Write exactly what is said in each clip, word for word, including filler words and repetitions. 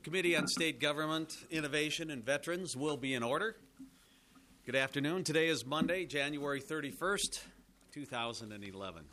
Committee on State Government, Innovation, and Veterans will be in order. Good afternoon. Today is Monday, January thirty-first, two thousand eleven.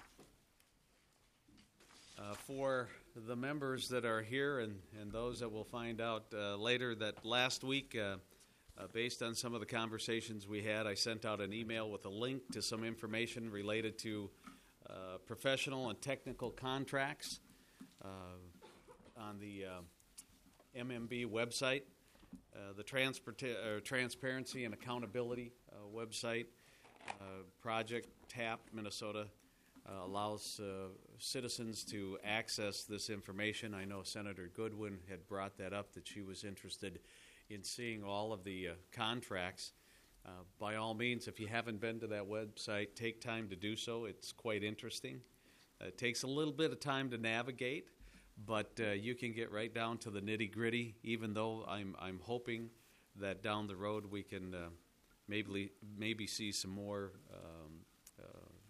Uh, for the members that are here and, and those that will find out uh, later, that last week, uh, uh, based on some of the conversations we had, I sent out an email with a link to some information related to uh, professional and technical contracts uh, on the uh, M M B website, uh, the transport- uh, Transparency and Accountability uh, website. Uh, Project TAP Minnesota uh, allows uh, citizens to access this information. I know Senator Goodwin had brought that up, that she was interested in seeing all of the uh, contracts. Uh, by all means, if you haven't been to that website, take time to do so. It's quite interesting. Uh, it takes a little bit of time to navigate, but uh, you can get right down to the nitty-gritty, even though I'm I'm hoping that down the road we can uh, maybe maybe see some more um, uh,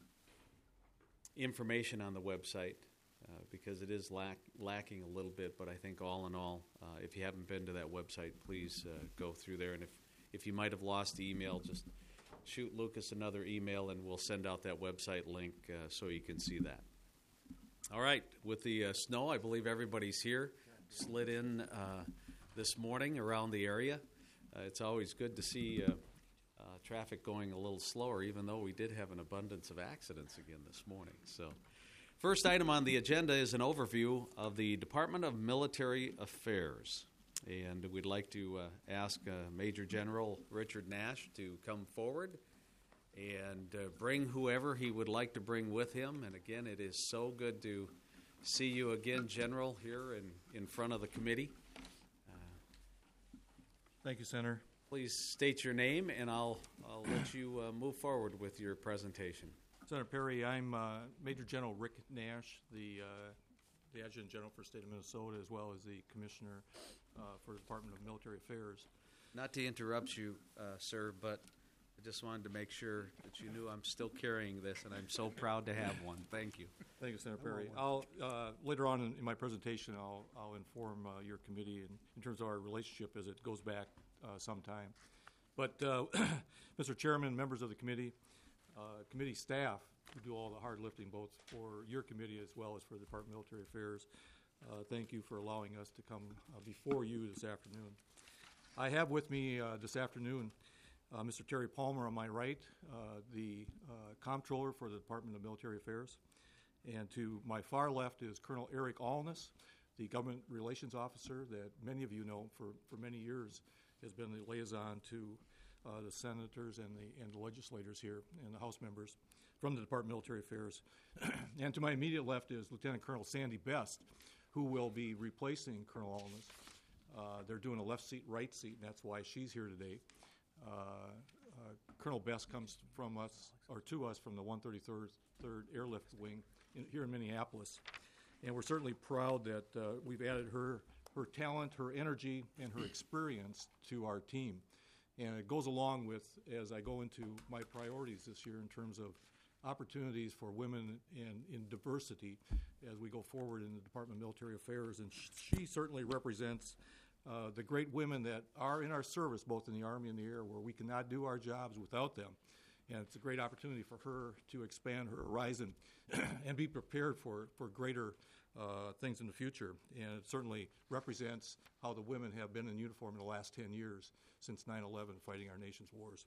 information on the website, uh, because it is lack, lacking a little bit. But I think all in all, uh, if you haven't been to that website, please uh, go through there. And if, if you might have lost the email, just shoot Lucas another email and we'll send out that website link uh, so you can see that. All right, with the uh, snow, I believe everybody's here, slid in uh, this morning around the area. Uh, it's always good to see uh, uh, traffic going a little slower, even though we did have an abundance of accidents again this morning. So, first item on the agenda is an overview of the Department of Military Affairs. And we'd like to uh, ask uh, Major General Richard Nash to come forward and uh, bring whoever he would like to bring with him. And again, it is so good to see you again, General, here in, in front of the committee. Uh, Thank you, Senator. Please state your name, and I'll, I'll let you uh, move forward with your presentation. Senator Perry, I'm uh, Major General Rick Nash, the, uh, the Adjutant General for the State of Minnesota, as well as the Commissioner uh, for the Department of Military Affairs. Not to interrupt you, uh, sir, but I just wanted to make sure that you knew I'm still carrying this, and I'm so proud to have one. Thank you. Thank you, Senator Perry. I'll uh, later on in, in my presentation, I'll, I'll inform uh, your committee in, in terms of our relationship as it goes back uh, some time. But uh, Mister Chairman, members of the committee, uh, committee staff who do all the hard lifting, both for your committee as well as for the Department of Military Affairs, uh, thank you for allowing us to come uh, before you this afternoon. I have with me uh, this afternoon Uh, Mister Terry Palmer on my right, uh, the uh, Comptroller for the Department of Military Affairs. And to my far left is Colonel Eric Alness, the Government Relations Officer that many of you know for, for many years has been the liaison to uh, the senators and the, and the legislators here and the House members from the Department of Military Affairs. And to my immediate left is Lieutenant Colonel Sandy Best, who will be replacing Colonel Alness. Uh, they're doing a left seat, right seat, and that's why she's here today. Uh, uh, Colonel Best comes from us, or to us, from the one thirty-third third Airlift Wing in, here in Minneapolis, and we're certainly proud that uh, we've added her, her talent, her energy, and her experience to our team. And it goes along with, as I go into my priorities this year in terms of opportunities for women in, in diversity as we go forward in the Department of Military Affairs, and sh- she certainly represents Uh, the great women that are in our service, both in the Army and the Air, where we cannot do our jobs without them. And it's a great opportunity for her to expand her horizon and be prepared for, for greater uh, things in the future. And it certainly represents how the women have been in uniform in the last ten years, since nine eleven, fighting our nation's wars.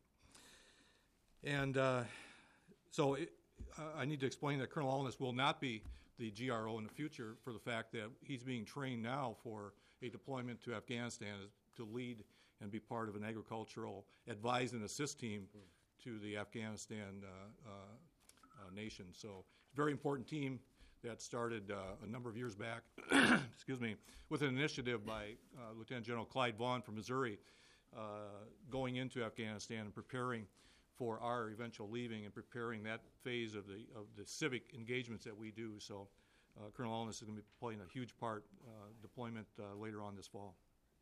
And uh, so it, uh, I need to explain that Colonel Alness will not be the G R O in the future, for the fact that he's being trained now for a deployment to Afghanistan to lead and be part of an agricultural advise and assist team to the Afghanistan uh, uh, uh, nation. So it's a very important team that started uh, a number of years back, excuse me, with an initiative by uh, Lieutenant General Clyde Vaughn from Missouri, uh, going into Afghanistan and preparing for our eventual leaving and preparing that phase of the of the civic engagements that we do. So uh, Colonel Alness is going to be playing a huge part uh, deployment uh, later on this fall.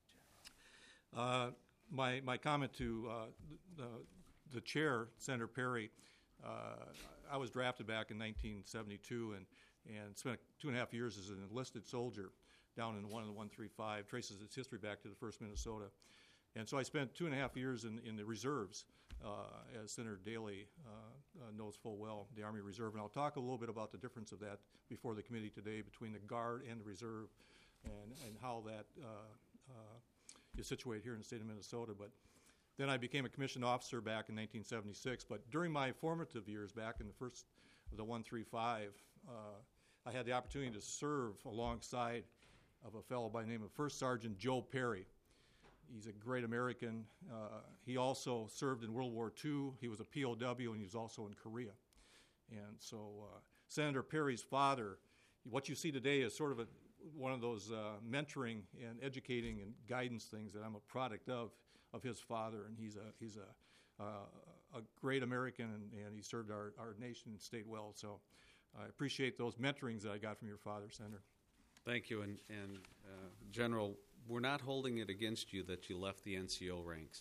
Uh, my my comment to uh, the, the chair, Senator Perry, uh, I was drafted back in nineteen seventy-two and, and spent two and a half years as an enlisted soldier down in one of the one thirty-five, traces its history back to the first Minnesota. And so I spent two and a half years in, in the reserves, uh, as Senator Daley uh, uh, knows full well, the Army Reserve. And I'll talk a little bit about the difference of that before the committee today between the Guard and the Reserve, and, and how that uh, uh, is situated here in the state of Minnesota. But then I became a commissioned officer back in nineteen seventy-six. But during my formative years back in the first of the one thirty-five, uh, I had the opportunity to serve alongside of a fellow by the name of First Sergeant Joe Perry. He's a great American. Uh, he also served in World War Two. He was a P O W, and he was also in Korea. And so uh, Senator Perry's father, what you see today is sort of a, one of those uh, mentoring and educating and guidance things that I'm a product of, of his father. And he's a, he's a, uh, a great American, and, and he served our, our nation and state well. So I appreciate those mentorings that I got from your father, Senator. Thank you. And, and uh, General, we're not holding it against you that you left the N C O ranks.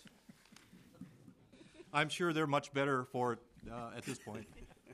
I'm sure they're much better for it uh, at this point.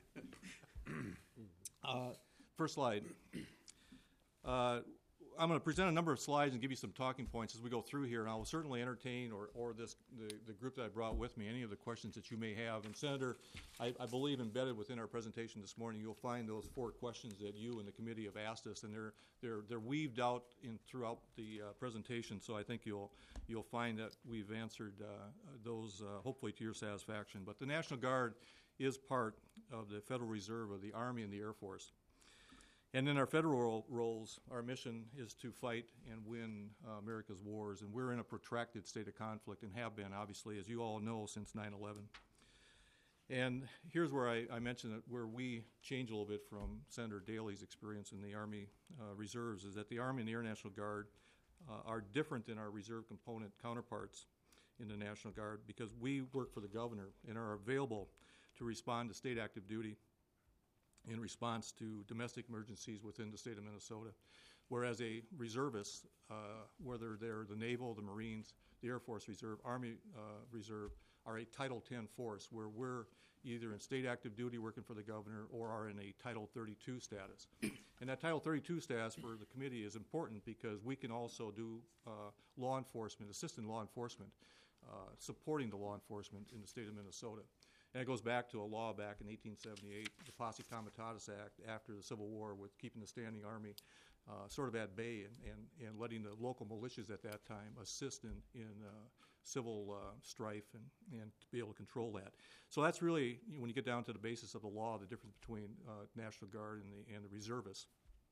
uh, first slide. Uh, I'm going to present a number of slides and give you some talking points as we go through here, and I will certainly entertain, or, or this the, the group that I brought with me, any of the questions that you may have. And Senator, I, I believe embedded within our presentation this morning, you'll find those four questions that you and the committee have asked us, and they're they're they're weaved out in throughout the uh, presentation. So I think you'll you'll find that we've answered uh, those uh, hopefully to your satisfaction. But the National Guard is part of the Federal Reserve of the Army and the Air Force. And in our federal roles, our mission is to fight and win uh, America's wars. And we're in a protracted state of conflict, and have been, obviously, as you all know, since nine eleven. And here's where I, I mentioned that where we change a little bit from Senator Daley's experience in the Army uh, Reserves is that the Army and the Air National Guard uh, are different than our reserve component counterparts in the National Guard, because we work for the governor and are available to respond to state active duty in response to domestic emergencies within the state of Minnesota. Whereas a reservist, uh, whether they're the Naval, the Marines, the Air Force Reserve, Army uh, Reserve, are a Title ten force, where we're either in state active duty working for the governor or are in a Title thirty-two status. And that Title thirty-two status for the committee is important because we can also do uh, law enforcement, assist in law enforcement, uh, supporting the law enforcement in the state of Minnesota. And it goes back to a law back in eighteen seventy-eight, the Posse Comitatus Act, after the Civil War, with keeping the standing army uh, sort of at bay, and, and, and letting the local militias at that time assist in, in uh, civil uh, strife and, and to be able to control that. So that's really, when you get down to the basis of the law, the difference between uh, National Guard and the, and the reservists.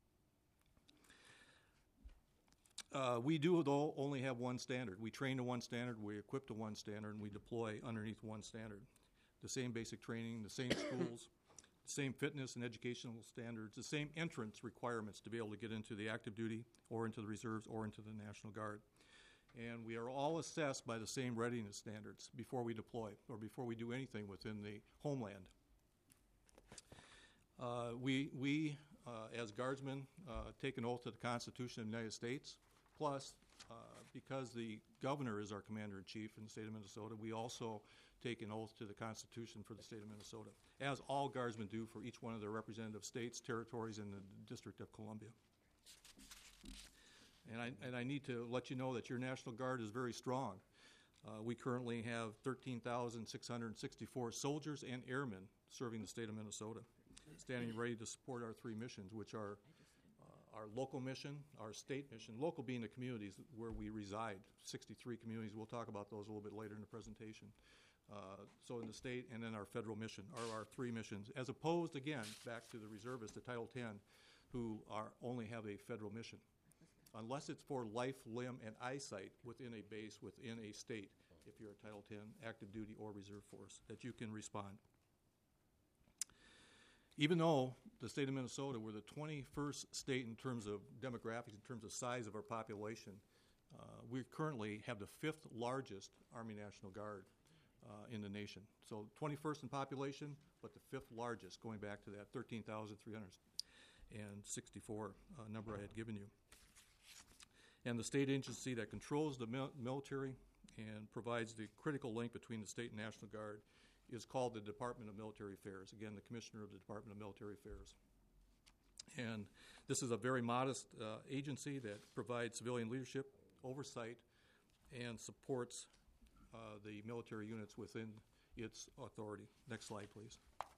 Uh, we do, though, only have one standard. We train to one standard, we equip to one standard, and we deploy underneath one standard. The same basic training, the same schools, the same fitness and educational standards, the same entrance requirements to be able to get into the active duty or into the reserves or into the National Guard. And we are all assessed by the same readiness standards before we deploy or before we do anything within the homeland. Uh, we, we uh, as guardsmen, uh, take an oath to the Constitution of the United States. Plus, uh, because the governor is our commander-in-chief in the state of Minnesota, we also take an oath to the Constitution for the state of Minnesota, as all guardsmen do for each one of their representative states, territories, and the District of Columbia. And I, and I need to let you know that your National Guard is very strong. Uh, we currently have thirteen thousand six hundred sixty-four soldiers and airmen serving the state of Minnesota, standing ready to support our three missions, which are uh, our local mission, our state mission, local being the communities where we reside, sixty-three communities. We'll talk about those a little bit later in the presentation. Uh, so in the state, and then our federal mission are our three missions, as opposed, again, back to the reservists, the Title ten, who are only have a federal mission. Unless it's for life, limb, and eyesight within a base, within a state, if you're a Title ten active duty or reserve force, that you can respond. Even though the state of Minnesota, we're the twenty-first state in terms of demographics, in terms of size of our population, uh, we currently have the fifth largest Army National Guard uh, in the nation. So twenty-first in population, but the fifth largest, going back to that thirteen thousand three hundred sixty-four uh, number I had given you. And the state agency that controls the mil- military and provides the critical link between the state and National Guard is called the Department of Military Affairs. Again, the Commissioner of the Department of Military Affairs. And this is a very modest uh, agency that provides civilian leadership, oversight, and supports uh, the military units within its authority. Next slide, please.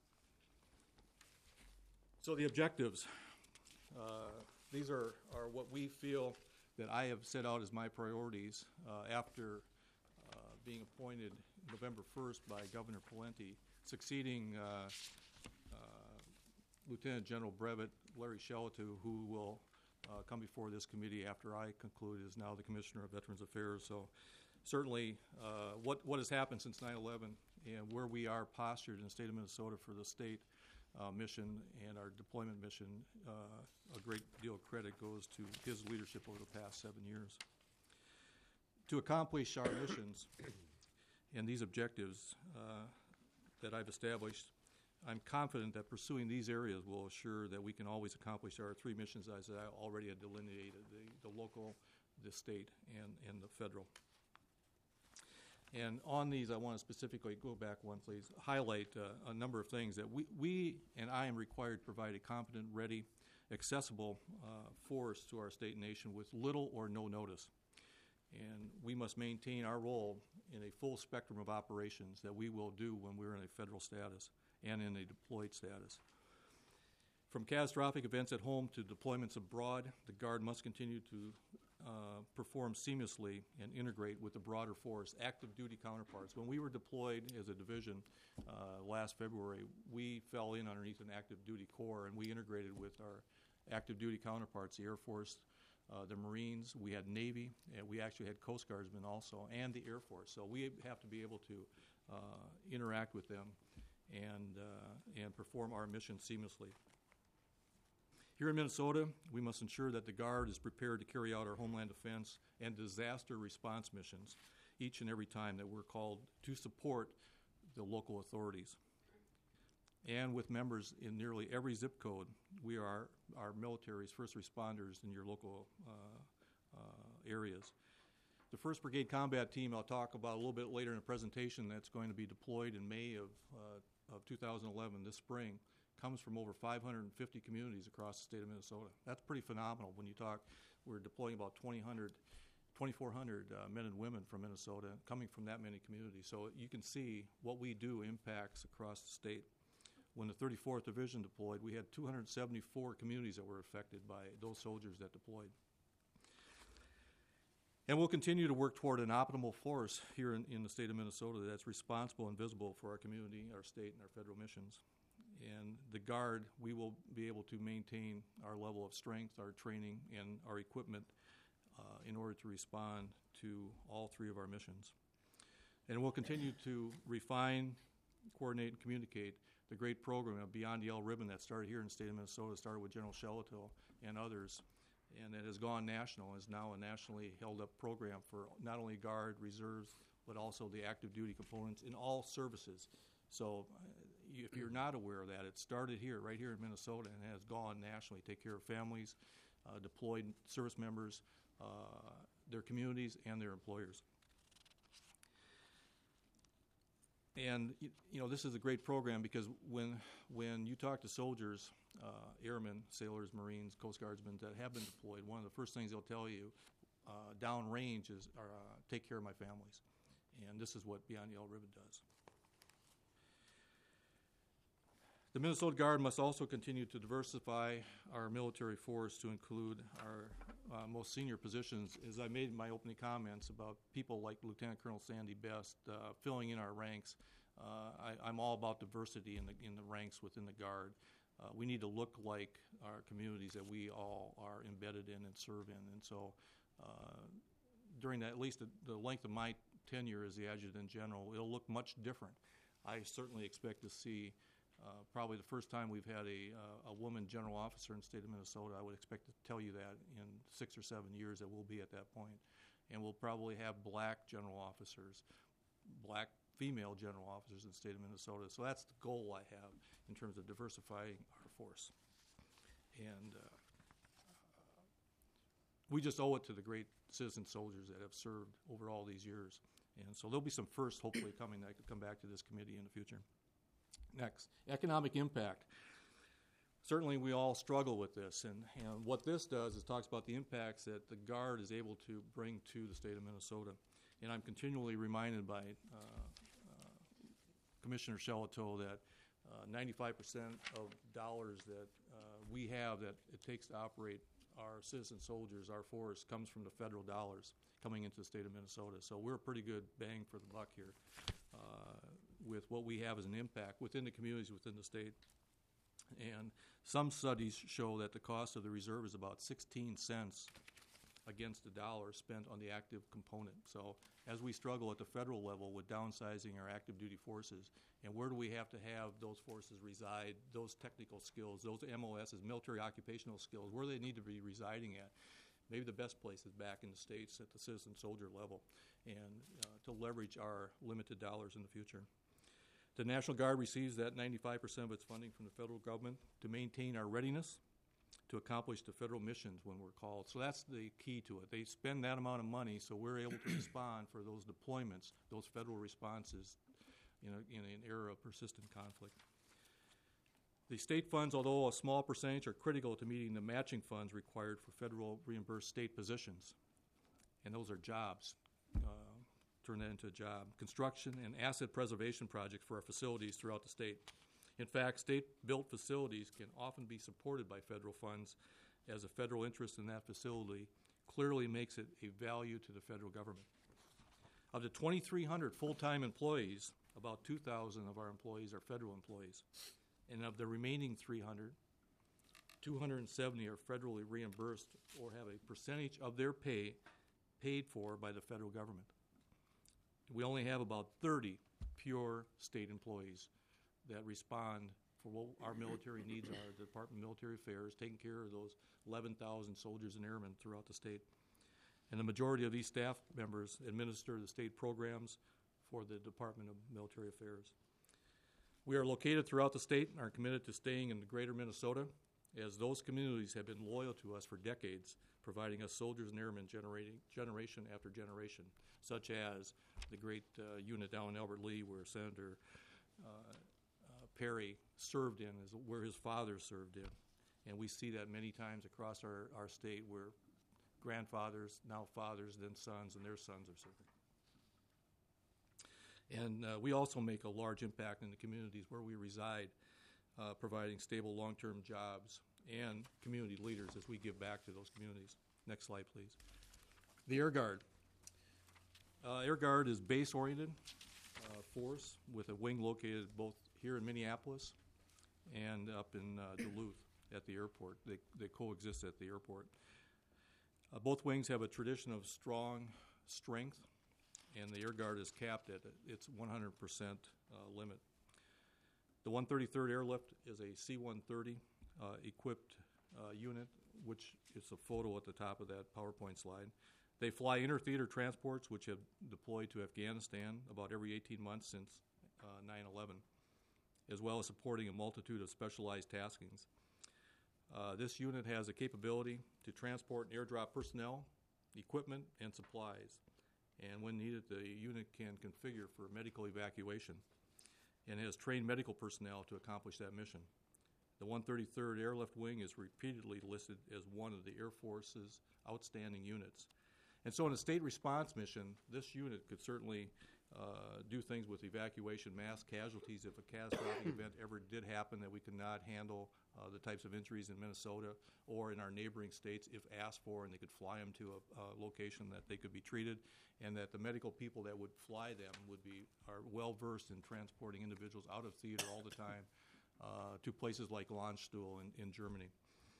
So the objectives. Uh, these are, are what we feel that I have set out as my priorities uh, after uh, being appointed November first by Governor Pawlenty, succeeding uh, uh, Lieutenant General Brevet Larry Shellatu, who will uh, come before this committee after I conclude, is now the Commissioner of Veterans Affairs. So certainly uh, what, what has happened since nine eleven and where we are postured in the state of Minnesota for the state uh, mission and our deployment mission, uh, a great deal of credit goes to his leadership over the past seven years. To accomplish our missions and these objectives uh, that I've established, I'm confident that pursuing these areas will assure that we can always accomplish our three missions as I already had delineated, the, the local, the state, and, and the federal. And on these, I want to specifically, go back one please, highlight uh, a number of things that we, we and I am required to provide a competent, ready, accessible uh, force to our state and nation with little or no notice. And we must maintain our role in a full spectrum of operations that we will do when we're in a federal status and in a deployed status. From catastrophic events at home to deployments abroad, the Guard must continue to uh, perform seamlessly and integrate with the broader force, active duty counterparts. When we were deployed as a division uh, last February, we fell in underneath an active duty corps, and we integrated with our active duty counterparts, the Air Force, uh, the Marines, we had Navy, and we actually had Coast Guardsmen also, and the Air Force. So we have to be able to uh, interact with them and, uh, and perform our mission seamlessly. Here in Minnesota, we must ensure that the Guard is prepared to carry out our homeland defense and disaster response missions each and every time that we're called to support the local authorities. And with members in nearly every zip code, we are our military's first responders in your local uh, uh, areas. The first Brigade Combat Team I'll talk about a little bit later in the presentation that's going to be deployed in May of, uh, of two thousand eleven, this spring, comes from over five hundred fifty communities across the state of Minnesota. That's pretty phenomenal when you talk. We're deploying about twenty-four hundred uh, men and women from Minnesota coming from that many communities. So you can see what we do impacts across the state. When the thirty-fourth Division deployed, we had two hundred seventy-four communities that were affected by those soldiers that deployed. And we'll continue to work toward an optimal force here in, in the state of Minnesota that's responsible and visible for our community, our state, and our federal missions. And the Guard, we will be able to maintain our level of strength, our training, and our equipment uh, in order to respond to all three of our missions. And we'll continue to refine, coordinate, and communicate the great program of Beyond Yellow Ribbon that started here in the state of Minnesota, started with General Shellatu and others, and that has gone national, is now a nationally held up program for not only Guard, reserves, but also the active duty components in all services. So uh, if you're not aware of that, it started here, right here in Minnesota, and has gone nationally. Take care of families, uh, deployed service members, uh, their communities, and their employers. And you know, this is a great program because when when you talk to soldiers, uh, airmen, sailors, Marines, Coast Guardsmen that have been deployed, one of the first things they'll tell you uh, downrange is uh, take care of my families. And this is what Beyond Yellow Ribbon does. The Minnesota Guard must also continue to diversify our military force to include our uh, most senior positions. As I made in my opening comments about people like Lieutenant Colonel Sandy Best uh, filling in our ranks, uh, I, I'm all about diversity in the, in the ranks within the Guard. Uh, we need to look like our communities that we all are embedded in and serve in. And so uh, during that, at least the, the length of my tenure as the Adjutant General, it'll look much different. I certainly expect to see Uh, probably the first time we've had a, uh, a woman general officer in the state of Minnesota. I would expect to tell you that in six or seven years that we'll be at that point. And we'll probably have black general officers, black female general officers in the state of Minnesota. So that's the goal I have in terms of diversifying our force. And uh, we just owe it to the great citizen soldiers that have served over all these years. And so there'll be some firsts hopefully coming that could come back to this committee in the future. Next, economic impact. certainly we all struggle with this, and, and what this does is talks about the impacts that the Guard is able to bring to the state of Minnesota. And I'm continually reminded by uh, uh, Commissioner Shelito that uh, ninety-five percent of dollars that uh, we have that it takes to operate our citizen soldiers, our force, comes from the federal dollars coming into the state of Minnesota. So we're a pretty good bang for the buck here uh, with what we have as an impact within the communities within the state. And some studies show that the cost of the reserve is about sixteen cents against the dollar spent on the active component. So as we struggle at the federal level with downsizing our active duty forces, and where do we have to have those forces reside, those technical skills, those M O Ss, military occupational skills, where they need to be residing at, maybe the best place is back in the States at the citizen soldier level, and uh, to leverage our limited dollars in the future. The National Guard receives that ninety-five percent of its funding from the federal government to maintain our readiness to accomplish the federal missions when we're called. So that's the key to it. They spend that amount of money so we're able to respond for those deployments, those federal responses in, a, in an era of persistent conflict. The state funds, although a small percentage, are critical to meeting the matching funds required for federal reimbursed state positions. And those are jobs. Uh, turn that into a job. Construction and asset preservation projects for our facilities throughout the state. In fact, state-built facilities can often be supported by federal funds, as a federal interest in that facility clearly makes it a value to the federal government. Of the twenty-three hundred full-time employees, about two thousand of our employees are federal employees. And of the remaining three hundred, two hundred seventy are federally reimbursed or have a percentage of their pay paid for by the federal government. We only have about thirty pure state employees that respond for what our military needs are, the Department of Military Affairs, taking care of those eleven thousand soldiers and airmen throughout the state. And the majority of these staff members administer the state programs for the Department of Military Affairs. We are located throughout the state and are committed to staying in the greater Minnesota, as those communities have been loyal to us for decades, providing us soldiers and airmen generating, generation after generation, such as the great uh, unit down in Albert Lea where Senator uh, uh, Perry served in, is where his father served in. And we see that many times across our, our state where grandfathers, now fathers, then sons, and their sons are serving. And uh, we also make a large impact in the communities where we reside, uh, providing stable long-term jobs and community leaders as we give back to those communities. Next slide, please. The Air Guard. Uh, Air Guard is base-oriented uh, force with a wing located both here in Minneapolis and up in uh, Duluth at the airport. They, they coexist at the airport. Uh, both wings have a tradition of strong strength, and the Air Guard is capped at its one hundred percent uh, limit. The one thirty-third Airlift is a C one thirty uh, equipped uh, unit, which is a photo at the top of that PowerPoint slide. They fly inter-theater transports, which have deployed to Afghanistan about every eighteen months since uh, nine eleven, as well as supporting a multitude of specialized taskings. Uh, this unit has a capability to transport and airdrop personnel, equipment, and supplies. And when needed, the unit can configure for medical evacuation and has trained medical personnel to accomplish that mission. The one thirty-third Airlift Wing is repeatedly listed as one of the Air Force's outstanding units. And so in a state response mission, this unit could certainly uh, do things with evacuation, mass casualties if a catastrophic event ever did happen that we could not handle uh, the types of injuries in Minnesota or in our neighboring states if asked for, and they could fly them to a, a location that they could be treated, and that the medical people that would fly them would be are well versed in transporting individuals out of theater all the time uh, to places like Landstuhl in, in Germany.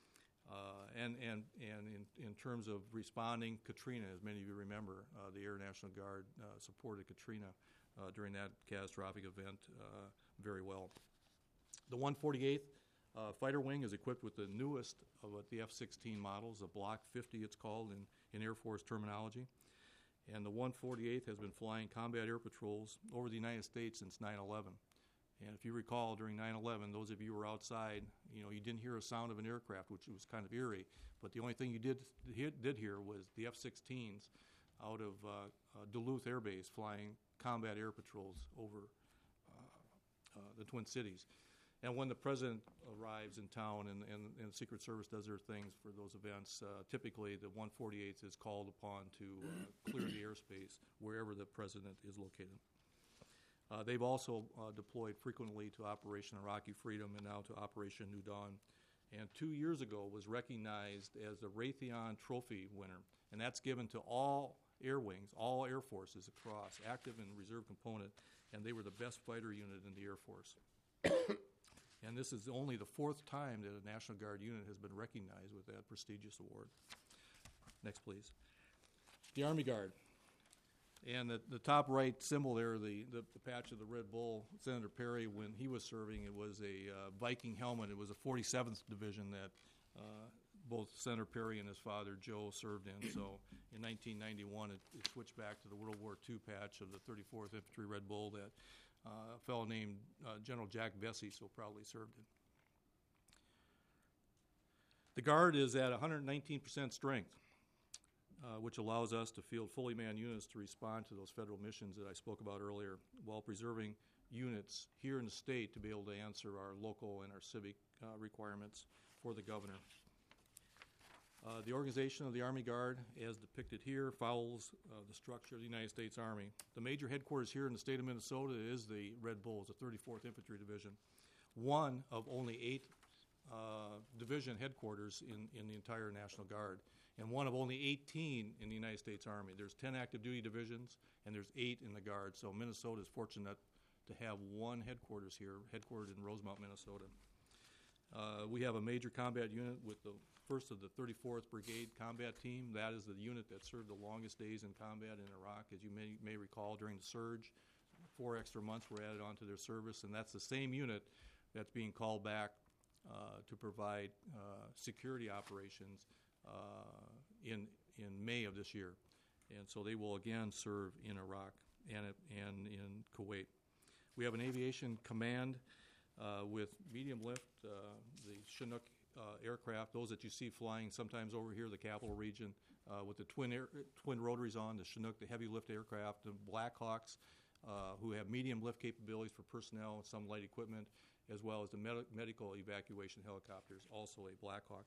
Uh, and and, and in, in terms of responding, Katrina, as many of you remember, uh, the Air National Guard uh, supported Katrina uh, during that catastrophic event uh, very well. The one forty-eighth uh, Fighter Wing is equipped with the newest of uh, the F sixteen models, the Block fifty it's called in, in Air Force terminology. And the one forty-eighth has been flying combat air patrols over the United States since nine eleven. And if you recall, during nine eleven, those of you who were outside, you know, you didn't hear a sound of an aircraft, which was kind of eerie. But the only thing you did did hear was the F sixteens out of uh, uh, Duluth Air Base flying combat air patrols over uh, uh, the Twin Cities. And when the president arrives in town and, and, and the Secret Service does their things for those events, uh, typically the one forty-eighth is called upon to uh, clear the airspace wherever the president is located. Uh, they've also uh, deployed frequently to Operation Iraqi Freedom and now to Operation New Dawn. And two years ago was recognized as the Raytheon Trophy winner, and that's given to all air wings, all air forces across, active and reserve component, and they were the best fighter unit in the Air Force. And this is only the fourth time that a National Guard unit has been recognized with that prestigious award. Next, please. The Army Guard. And the, the top right symbol there, the, the, the patch of the Red Bull, Senator Perry, when he was serving, it was a uh, Viking helmet. It was a forty-seventh Division that uh, both Senator Perry and his father, Joe, served in. So in nineteen ninety-one, it, it switched back to the World War Two patch of the thirty-fourth Infantry Red Bull that Uh, a fellow named uh, General Jack Vesey so proudly served in. The Guard is at one hundred nineteen percent strength, uh, which allows us to field fully manned units to respond to those federal missions that I spoke about earlier, while preserving units here in the state to be able to answer our local and our civic uh, requirements for the governor. Uh, the organization of the Army Guard, as depicted here, follows uh, the structure of the United States Army. The major headquarters here in the state of Minnesota is the Red Bulls, the thirty-fourth Infantry Division, one of only eight uh, division headquarters in, in the entire National Guard, and one of only eighteen in the United States Army. There's ten active duty divisions, and there's eight in the Guard, so Minnesota is fortunate to have one headquarters here, headquartered in Rosemount, Minnesota. Uh, we have a major combat unit with the first of the thirty-fourth Brigade Combat Team. That is the unit that served the longest days in combat in Iraq. As you may, may recall, during the surge, four extra months were added onto their service, and that's the same unit that's being called back uh, to provide uh, security operations uh, in, in May of this year. And so they will again serve in Iraq and, and in Kuwait. We have an aviation command Uh, with medium lift, uh, the Chinook uh, aircraft, those that you see flying sometimes over here, the capital region, uh, with the twin air, twin rotaries on, the Chinook, the heavy lift aircraft, the Blackhawks, uh, who have medium lift capabilities for personnel and some light equipment, as well as the med- medical evacuation helicopters, also a Blackhawk.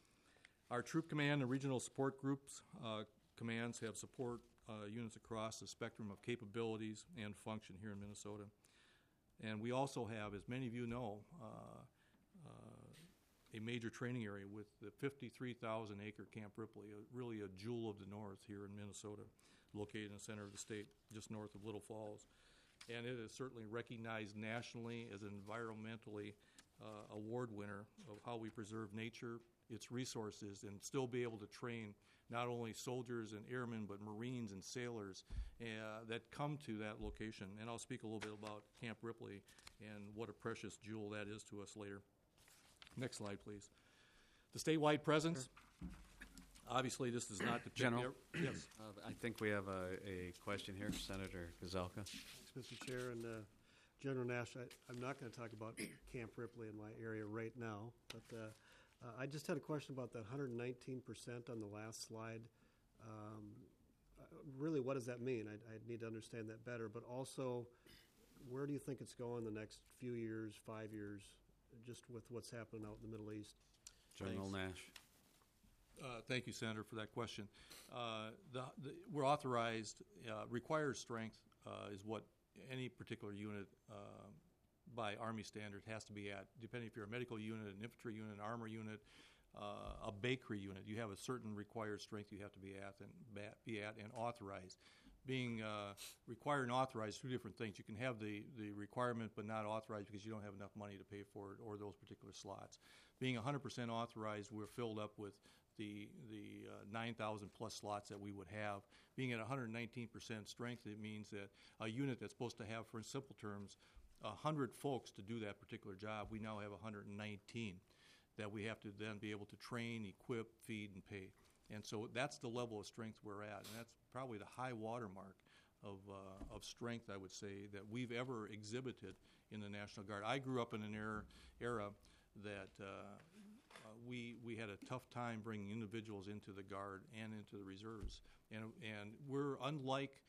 Our troop command and regional support groups uh, commands have support uh, units across the spectrum of capabilities and function here in Minnesota. And we also have, as many of you know, uh, uh, a major training area with the fifty-three thousand acre Camp Ripley, a, really a jewel of the north here in Minnesota, located in the center of the state, just north of Little Falls. And it is certainly recognized nationally as an environmentally uh, award winner of how we preserve nature, its resources, and still be able to train not only soldiers and airmen, but Marines and sailors uh, that come to that location. And I'll speak a little bit about Camp Ripley and what a precious jewel that is to us later. Next slide, please. The statewide presence. Obviously, this is not the General. Yes. Uh, I think we have a, a question here, Senator Gazelka. Thanks, Mister Chair. And uh, General Nash, I, I'm not going to talk about Camp Ripley in my area right now, but uh, Uh, I just had a question about that one hundred nineteen percent on the last slide. Um, uh, really, what does that mean? I, I need to understand that better. But also, where do you think it's going the next few years, five years, just with what's happening out in the Middle East? General Thanks. Nash. Uh, thank you, Senator, for that question. Uh, the, the, we're authorized, uh, required strength uh, is what any particular unit uh, by Army standard has to be at, depending if you're a medical unit, an infantry unit, an armor unit, uh, a bakery unit. You have a certain required strength you have to be at and be at and authorized. Being uh, required and authorized, two different things. You can have the, the requirement but not authorized because you don't have enough money to pay for it or those particular slots. Being one hundred percent authorized, we're filled up with the the uh, nine thousand plus slots that we would have. Being at one hundred nineteen percent strength, it means that a unit that's supposed to have, for in simple terms, one hundred folks to do that particular job, we now have one hundred nineteen that we have to then be able to train, equip, feed, and pay. And so that's the level of strength we're at, and that's probably the high watermark of, uh, of strength, I would say, that we've ever exhibited in the National Guard. I grew up in an era, era that uh, uh, we, we had a tough time bringing individuals into the Guard and into the reserves. And, and we're unlike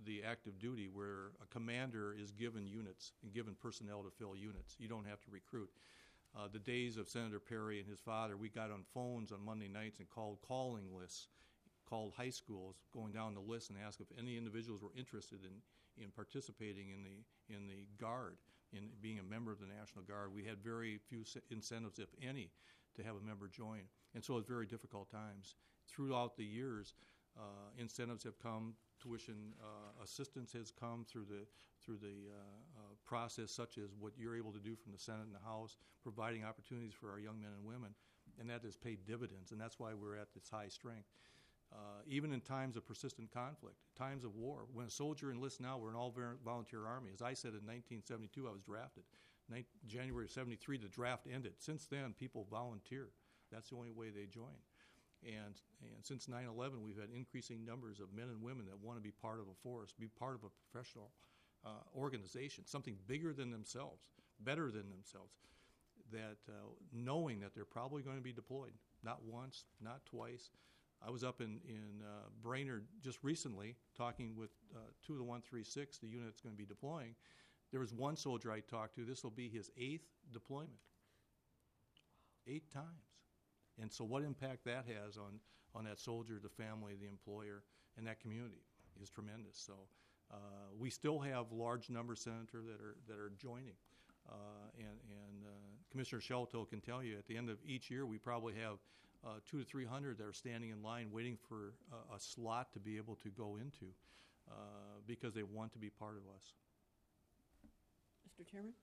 the active duty where a commander is given units and given personnel to fill units. You don't have to recruit. Uh, the days of Senator Perry and his father, we got on phones on Monday nights and called calling lists, called high schools, going down the list and asked if any individuals were interested in, in participating in the in the Guard, in being a member of the National Guard. We had very few incentives, if any, to have a member join. And so it was very difficult times. Throughout the years, uh, incentives have come, tuition uh, assistance has come through the through the uh, uh, process, such as what you're able to do from the Senate and the House, providing opportunities for our young men and women, and that has paid dividends, and that's why we're at this high strength. Uh, even in times of persistent conflict, times of war. When a soldier enlists now, we're an all-volunteer army. As I said, in nineteen seventy-two, I was drafted. Nin- January of seventy-three, the draft ended. Since then, people volunteer. That's the only way they join. And, and since nine eleven, we've had increasing numbers of men and women that want to be part of a force, be part of a professional uh, organization, something bigger than themselves, better than themselves, that uh, knowing that they're probably going to be deployed, not once, not twice. I was up in, in uh, Brainerd just recently talking with uh, two of the one thirty-six, the unit that's going to be deploying. There was one soldier I talked to. This will be his eighth deployment. Eight times. And so what impact that has on, on that soldier, the family, the employer, and that community is tremendous. So uh, we still have large numbers, Senator, that are that are joining. Uh, and and uh, Commissioner Shelto can tell you at the end of each year we probably have uh, two to three hundred that are standing in line waiting for a, a slot to be able to go into uh, because they want to be part of us. Mister Chairman?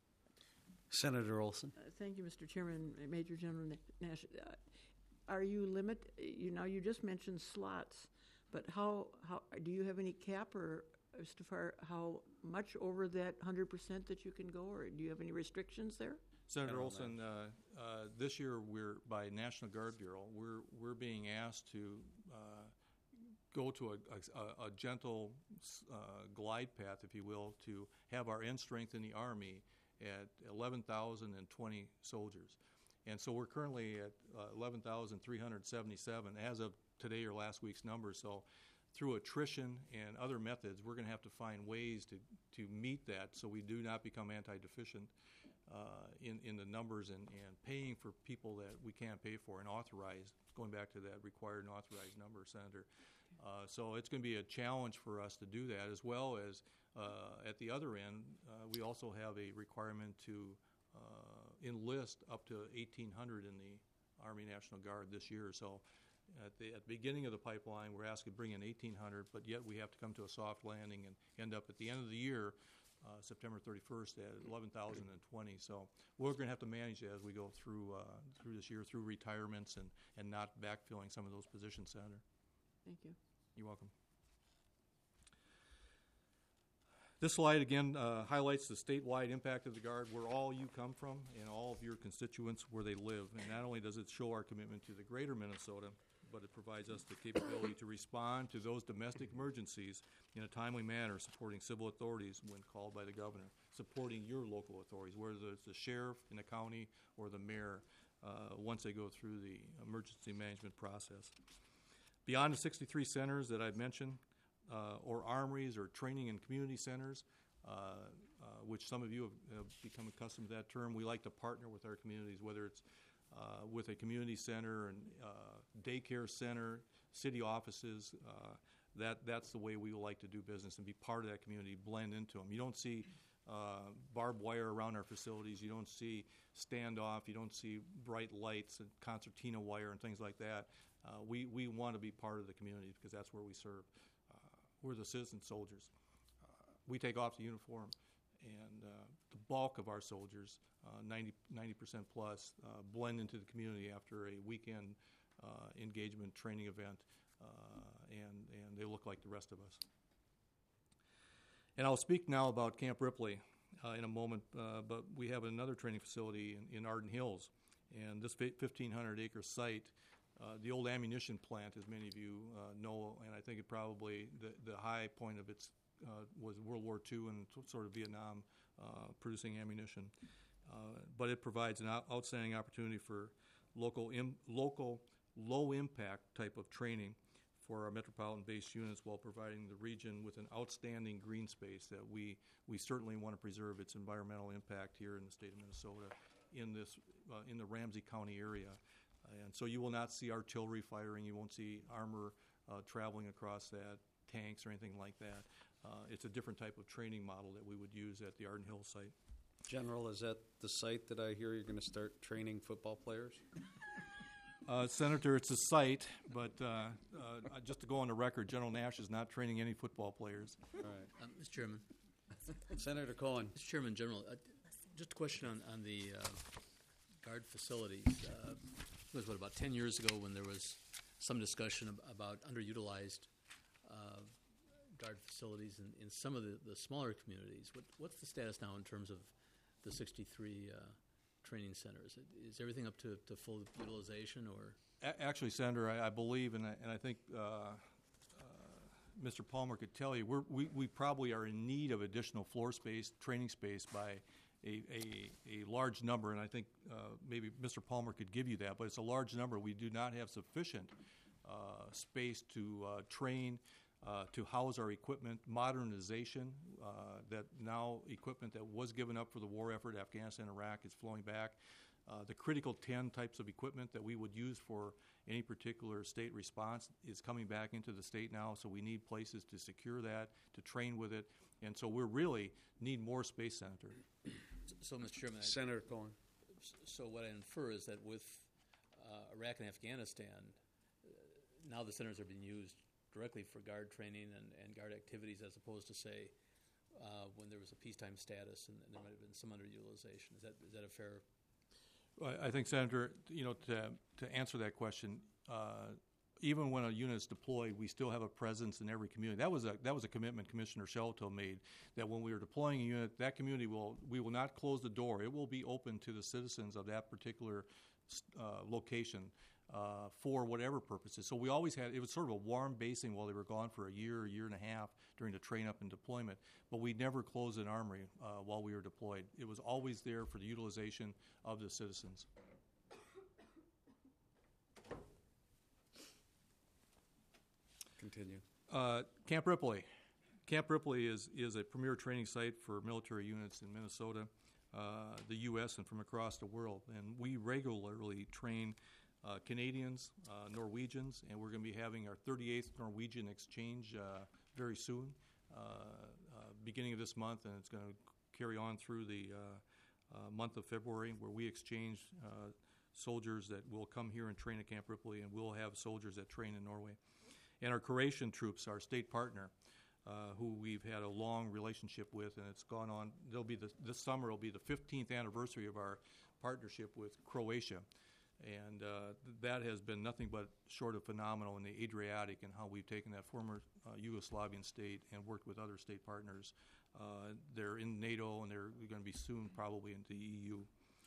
Senator Olson. Uh, Thank you, Mister Chairman. Major General Nash. Uh, Are you limit, you know, you just mentioned slots, but how, how, do you have any cap or as to far, how much over that one hundred percent that you can go, or do you have any restrictions there? Senator Olson, uh, uh, this year we're, by National Guard Bureau, we're, we're being asked to uh, go to a, a, a gentle uh, glide path, if you will, to have our end strength in the Army at eleven thousand twenty soldiers. And so we're currently at uh, eleven thousand three hundred seventy-seven as of today or last week's numbers. So through attrition and other methods, we're going to have to find ways to, to meet that so we do not become anti-deficient uh, in, in the numbers and, and paying for people that we can't pay for and authorized, going back to that required and authorized number, Senator. Uh, so it's going to be a challenge for us to do that, as well as uh, at the other end, uh, we also have a requirement to uh, enlist up to eighteen hundred in the Army National Guard this year. So at the, at the beginning of the pipeline, we're asked to bring in eighteen hundred, but yet we have to come to a soft landing and end up at the end of the year, uh, September thirty-first, at eleven thousand twenty. So we're going to have to manage that as we go through uh, through this year, through retirements and, and not backfilling some of those positions, Senator. Thank you. You're welcome. This slide, again, uh, highlights the statewide impact of the Guard, where all you come from and all of your constituents where they live. And not only does it show our commitment to the greater Minnesota, but it provides us the capability to respond to those domestic emergencies in a timely manner, supporting civil authorities when called by the governor, supporting your local authorities, whether it's the sheriff in the county or the mayor, uh, once they go through the emergency management process. Beyond the sixty-three centers that I've mentioned, Uh, or armories or training and community centers, uh, uh, which some of you have, have become accustomed to that term. We like to partner with our communities, whether it's uh, with a community center and uh, daycare center, city offices. Uh, that that's the way we like to do business and be part of that community, blend into them. You don't see uh, barbed wire around our facilities. You don't see standoff. You don't see bright lights and concertina wire and things like that. Uh, we, we want to be part of the community because that's where we serve. We're the citizen soldiers. Uh, we take off the uniform, and uh, the bulk of our soldiers, uh, ninety percent plus, uh, blend into the community after a weekend uh, engagement training event, uh, and, and they look like the rest of us. And I'll speak now about Camp Ripley uh, in a moment, uh, but we have another training facility in, in Arden Hills, and this fifteen hundred acre site, Uh, the old ammunition plant, as many of you uh, know, and I think it probably, the, the high point of its uh, was World War Two and t- sort of Vietnam uh, producing ammunition. Uh, but it provides an out- outstanding opportunity for local, im- local low-impact type of training for our metropolitan-based units while providing the region with an outstanding green space that we, we certainly want to preserve its environmental impact here in the state of Minnesota in this, uh, in the Ramsey County area. And so you will not see artillery firing, you won't see armor uh, traveling across that, tanks or anything like that. Uh, it's a different type of training model that we would use at the Arden Hill site. General, is that the site that I hear you're going to start training football players? Uh, Senator, it's a site, but uh, uh, just to go on the record, General Nash is not training any football players. All right. Um, Mister Chairman, Senator Cohen. Mister Chairman, General, uh, just a question on, on the uh, guard facilities. Uh, it was, what, about ten years ago when there was some discussion ab- about underutilized uh, guard facilities in, in some of the, the smaller communities. What, what's the status now in terms of the sixty-three uh, training centers? Is everything up to, to full utilization, or? A- actually, Senator, I, I believe, and I, and I think uh, uh, Mister Palmer could tell you, we're, we we probably are in need of additional floor space, training space by a, a, a large number, and I think uh, maybe Mister Palmer could give you that, but it's a large number. We do not have sufficient uh, space to uh, train, uh, to house our equipment, modernization, uh, that now equipment that was given up for the war effort, Afghanistan, Iraq, is flowing back. Uh, the critical ten types of equipment that we would use for any particular state response is coming back into the state now, so we need places to secure that, to train with it, and so we really need more space, Senator. So, Mister Chairman, I, Senator Cohen. so what I infer is that with uh, Iraq and Afghanistan, uh, now the centers are being used directly for guard training and, and guard activities, as opposed to, say, uh, when there was a peacetime status and, and there might have been some underutilization. Is that is that a fair? I I think, Senator, you know, to to answer that question, uh, even when a unit is deployed, we still have a presence in every community. That was a that was a commitment Commissioner Shelto made, that when we were deploying a unit, that community will we will not close the door. It will be open to the citizens of that particular uh, location uh, for whatever purposes. So we always had, it was sort of a warm basing while they were gone for a year, a year and a half during the train up and deployment. But we never closed an armory uh, while we were deployed. It was always there for the utilization of the citizens. Continue. Uh, Camp Ripley. Camp Ripley is, is a premier training site for military units in Minnesota, uh, the U S, and from across the world. And we regularly train uh, Canadians, uh, Norwegians, and we're going to be having our thirty-eighth Norwegian exchange uh, very soon, uh, uh, beginning of this month, and it's going to carry on through the uh, uh, month of February, where we exchange uh, soldiers that will come here and train at Camp Ripley, and we'll have soldiers that train in Norway. And our Croatian troops, our state partner, uh, who we've had a long relationship with, and it's gone on. There'll be the, this summer will be the fifteenth anniversary of our partnership with Croatia, and uh, that has been nothing but short of phenomenal in the Adriatic, and how we've taken that former uh, Yugoslavian state and worked with other state partners. Uh, they're in NATO, and they're going to be soon probably into the E U.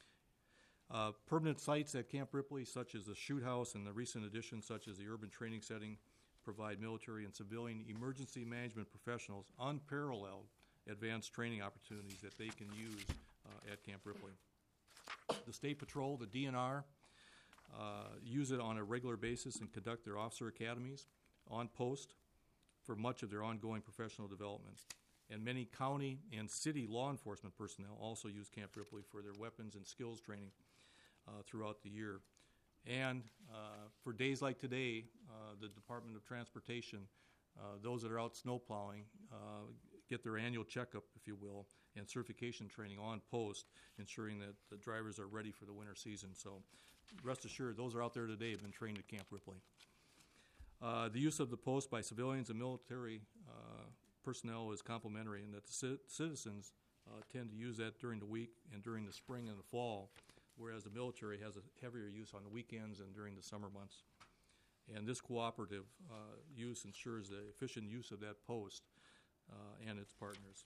Uh, permanent sites at Camp Ripley, such as the Shoot House, and the recent additions, such as the urban training setting, provide military and civilian emergency management professionals unparalleled advanced training opportunities that they can use uh, at Camp Ripley. The State Patrol, the D N R, uh, use it on a regular basis and conduct their officer academies on post for much of their ongoing professional development. And many county and city law enforcement personnel also use Camp Ripley for their weapons and skills training uh, throughout the year. And uh, for days like today, uh, the Department of Transportation, uh, those that are out snow plowing, uh, get their annual checkup, if you will, and certification training on post, ensuring that the drivers are ready for the winter season. So rest assured, those are out there today, have been trained at Camp Ripley. Uh, the use of the post by civilians and military uh, personnel is complementary, in that the c- citizens uh, tend to use that during the week and during the spring and the fall, whereas the military has a heavier use on the weekends and during the summer months. And this cooperative uh, use ensures the efficient use of that post uh, and its partners.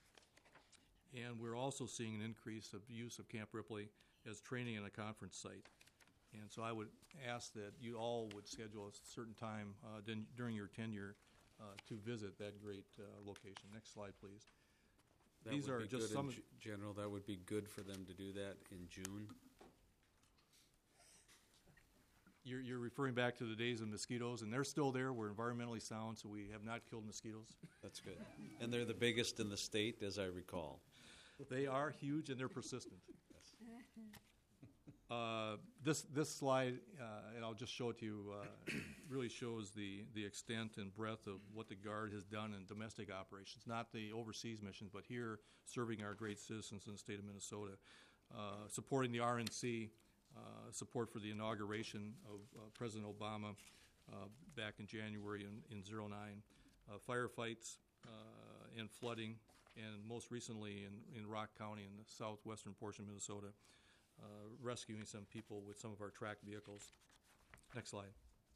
And we're also seeing an increase of use of Camp Ripley as training in a conference site. And so I would ask that you all would schedule a certain time uh, din- during your tenure uh, to visit that great uh, location. Next slide, please. That These would are be just good some in of- Ju- General, that would be good for them to do that in June. you're, you're referring back to the days of mosquitoes, and they're still there. We're environmentally sound, so we have not killed mosquitoes. That's good. And they're the biggest in the state, as I recall. They are huge and they're persistent. Uh, this this slide, uh, and I'll just show it to you, uh, really shows the, the extent and breadth of what the Guard has done in domestic operations, not the overseas missions, but here serving our great citizens in the state of Minnesota, uh, supporting the R N C, uh, support for the inauguration of uh, President Obama uh, back in January in, in oh nine, uh, firefights uh, and flooding, and most recently in, in Rock County in the southwestern portion of Minnesota, uh, rescuing some people with some of our tracked vehicles. Next slide.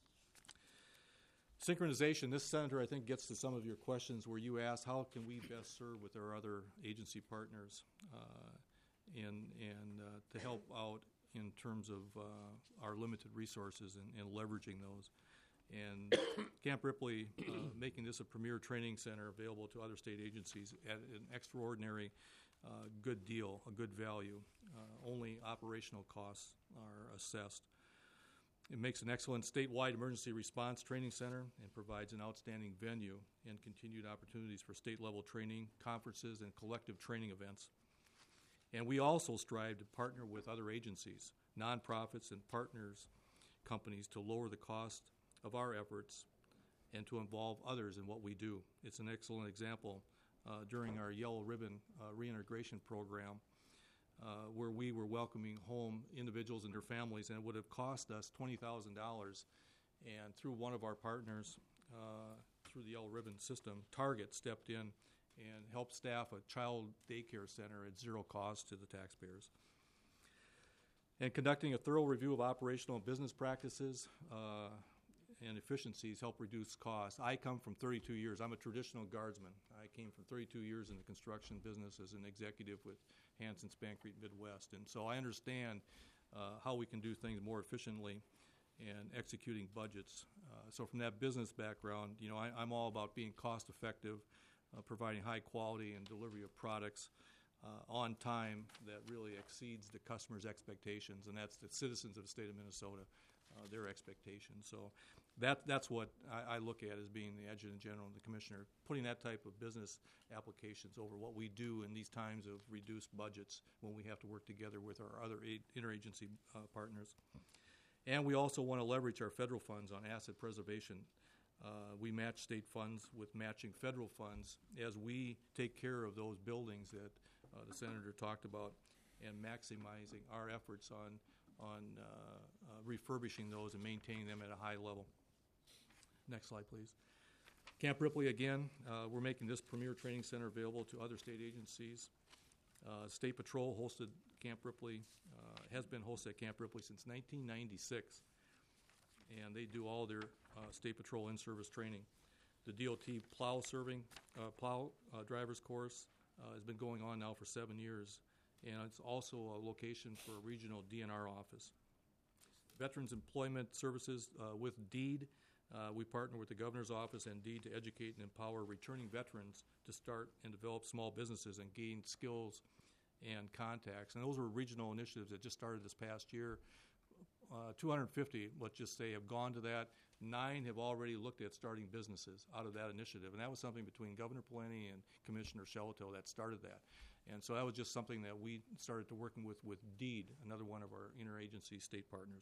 Synchronization. This, Senator, I think gets to some of your questions where you ask how can we best serve with our other agency partners uh, and, and uh, to help out in terms of uh, our limited resources and, and leveraging those. And Camp Ripley, uh, making this a premier training center available to other state agencies at an extraordinary uh, good deal, a good value. Uh, only operational costs are assessed. It makes an excellent statewide emergency response training center and provides an outstanding venue and continued opportunities for state-level training, conferences, and collective training events. And we also strive to partner with other agencies, nonprofits, and partners companies to lower the cost of our efforts and to involve others in what we do. It's an excellent example uh, during our Yellow Ribbon uh, reintegration program uh, where we were welcoming home individuals and their families, and it would have cost us twenty thousand dollars. And through one of our partners, uh, through the Yellow Ribbon system, Target stepped in and helped staff a child daycare center at zero cost to the taxpayers. And conducting a thorough review of operational and business practices uh, and efficiencies help reduce costs. I come from thirty-two years. I'm a traditional guardsman. I came from thirty-two years in the construction business as an executive with Hanson Spancrete Midwest. And so I understand uh, how we can do things more efficiently and executing budgets. Uh, so from that business background, you know, I, I'm all about being cost effective, uh, providing high quality and delivery of products uh, on time that really exceeds the customer's expectations, and that's the citizens of the state of Minnesota, uh, their expectations. So that that's what I, I look at as being the adjutant general and the commissioner, putting that type of business applications over what we do in these times of reduced budgets when we have to work together with our other aid, interagency uh, partners. And we also want to leverage our federal funds on asset preservation. Uh, we match state funds with matching federal funds as we take care of those buildings that uh, the senator talked about, and maximizing our efforts on on uh, uh, refurbishing those and maintaining them at a high level. Next slide, please. Camp Ripley, again, uh, we're making this premier training center available to other state agencies. Uh, State Patrol hosted Camp Ripley, uh, has been hosted at Camp Ripley since nineteen ninety-six, and they do all their uh, State Patrol in-service training. The D O T plow serving, uh, plow uh, driver's course uh, has been going on now for seven years, and it's also a location for a regional D N R office. Veterans Employment Services uh, with DEED, uh, we partner with the Governor's Office and DEED to educate and empower returning veterans to start and develop small businesses and gain skills and contacts. And those were regional initiatives that just started this past year. Uh, two hundred fifty, let's just say, have gone to that. Nine have already looked at starting businesses out of that initiative. And that was something between Governor Pawlenty and Commissioner Shelto that started that. And so that was just something that we started to working with with DEED, another one of our interagency state partners.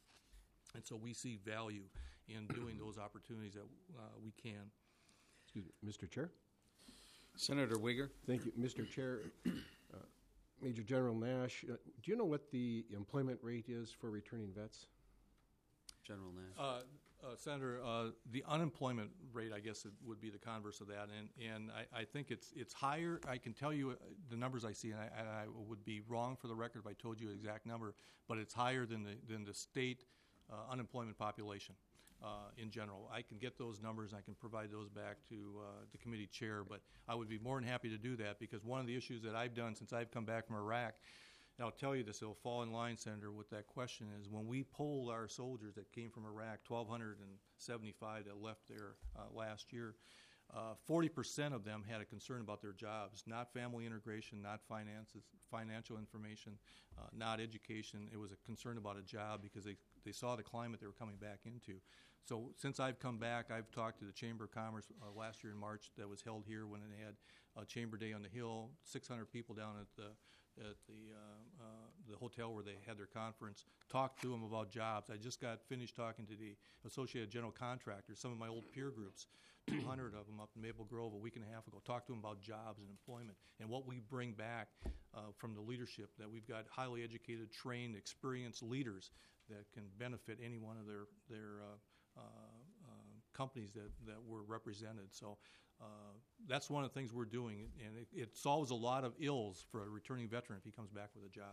And so we see value in doing those opportunities that uh, we can. Excuse me, Mister Chair? Senator Uyghur. Thank you, Mister Chair. Uh, Major General Nash, uh, do you know what the employment rate is for returning vets? General Nash. Uh, uh, Senator, uh, the unemployment rate, I guess, it would be the converse of that, and and I, I think it's it's higher. I can tell you uh, the numbers I see, and I, and I would be wrong for the record if I told you the exact number, but it's higher than the than the state uh, unemployment population uh, in general. I can get those numbers, and I can provide those back to uh, the committee chair, but I would be more than happy to do that, because one of the issues that I've done since I've come back from Iraq, and I'll tell you this, it'll fall in line, Senator, with that question, is when we polled our soldiers that came from Iraq, twelve seventy-five that left there uh, last year, uh, forty percent of them had a concern about their jobs, not family integration, not finances, financial information, uh, not education. It was a concern about a job because they, they saw the climate they were coming back into. So since I've come back, I've talked to the Chamber of Commerce uh, last year in March that was held here when it had a Chamber Day on the Hill, six hundred people down at the at the uh, uh, the hotel where they had their conference, talked to them about jobs. I just got finished talking to the Associated General Contractors, some of my old peer groups, two hundred of them up in Maple Grove a week and a half ago, talked to them about jobs and employment and what we bring back uh, from the leadership, that we've got highly educated, trained, experienced leaders that can benefit any one of their, their uh, uh, uh, companies that, that were represented. So uh, that's one of the things we're doing, and it, it solves a lot of ills for a returning veteran if he comes back with a job.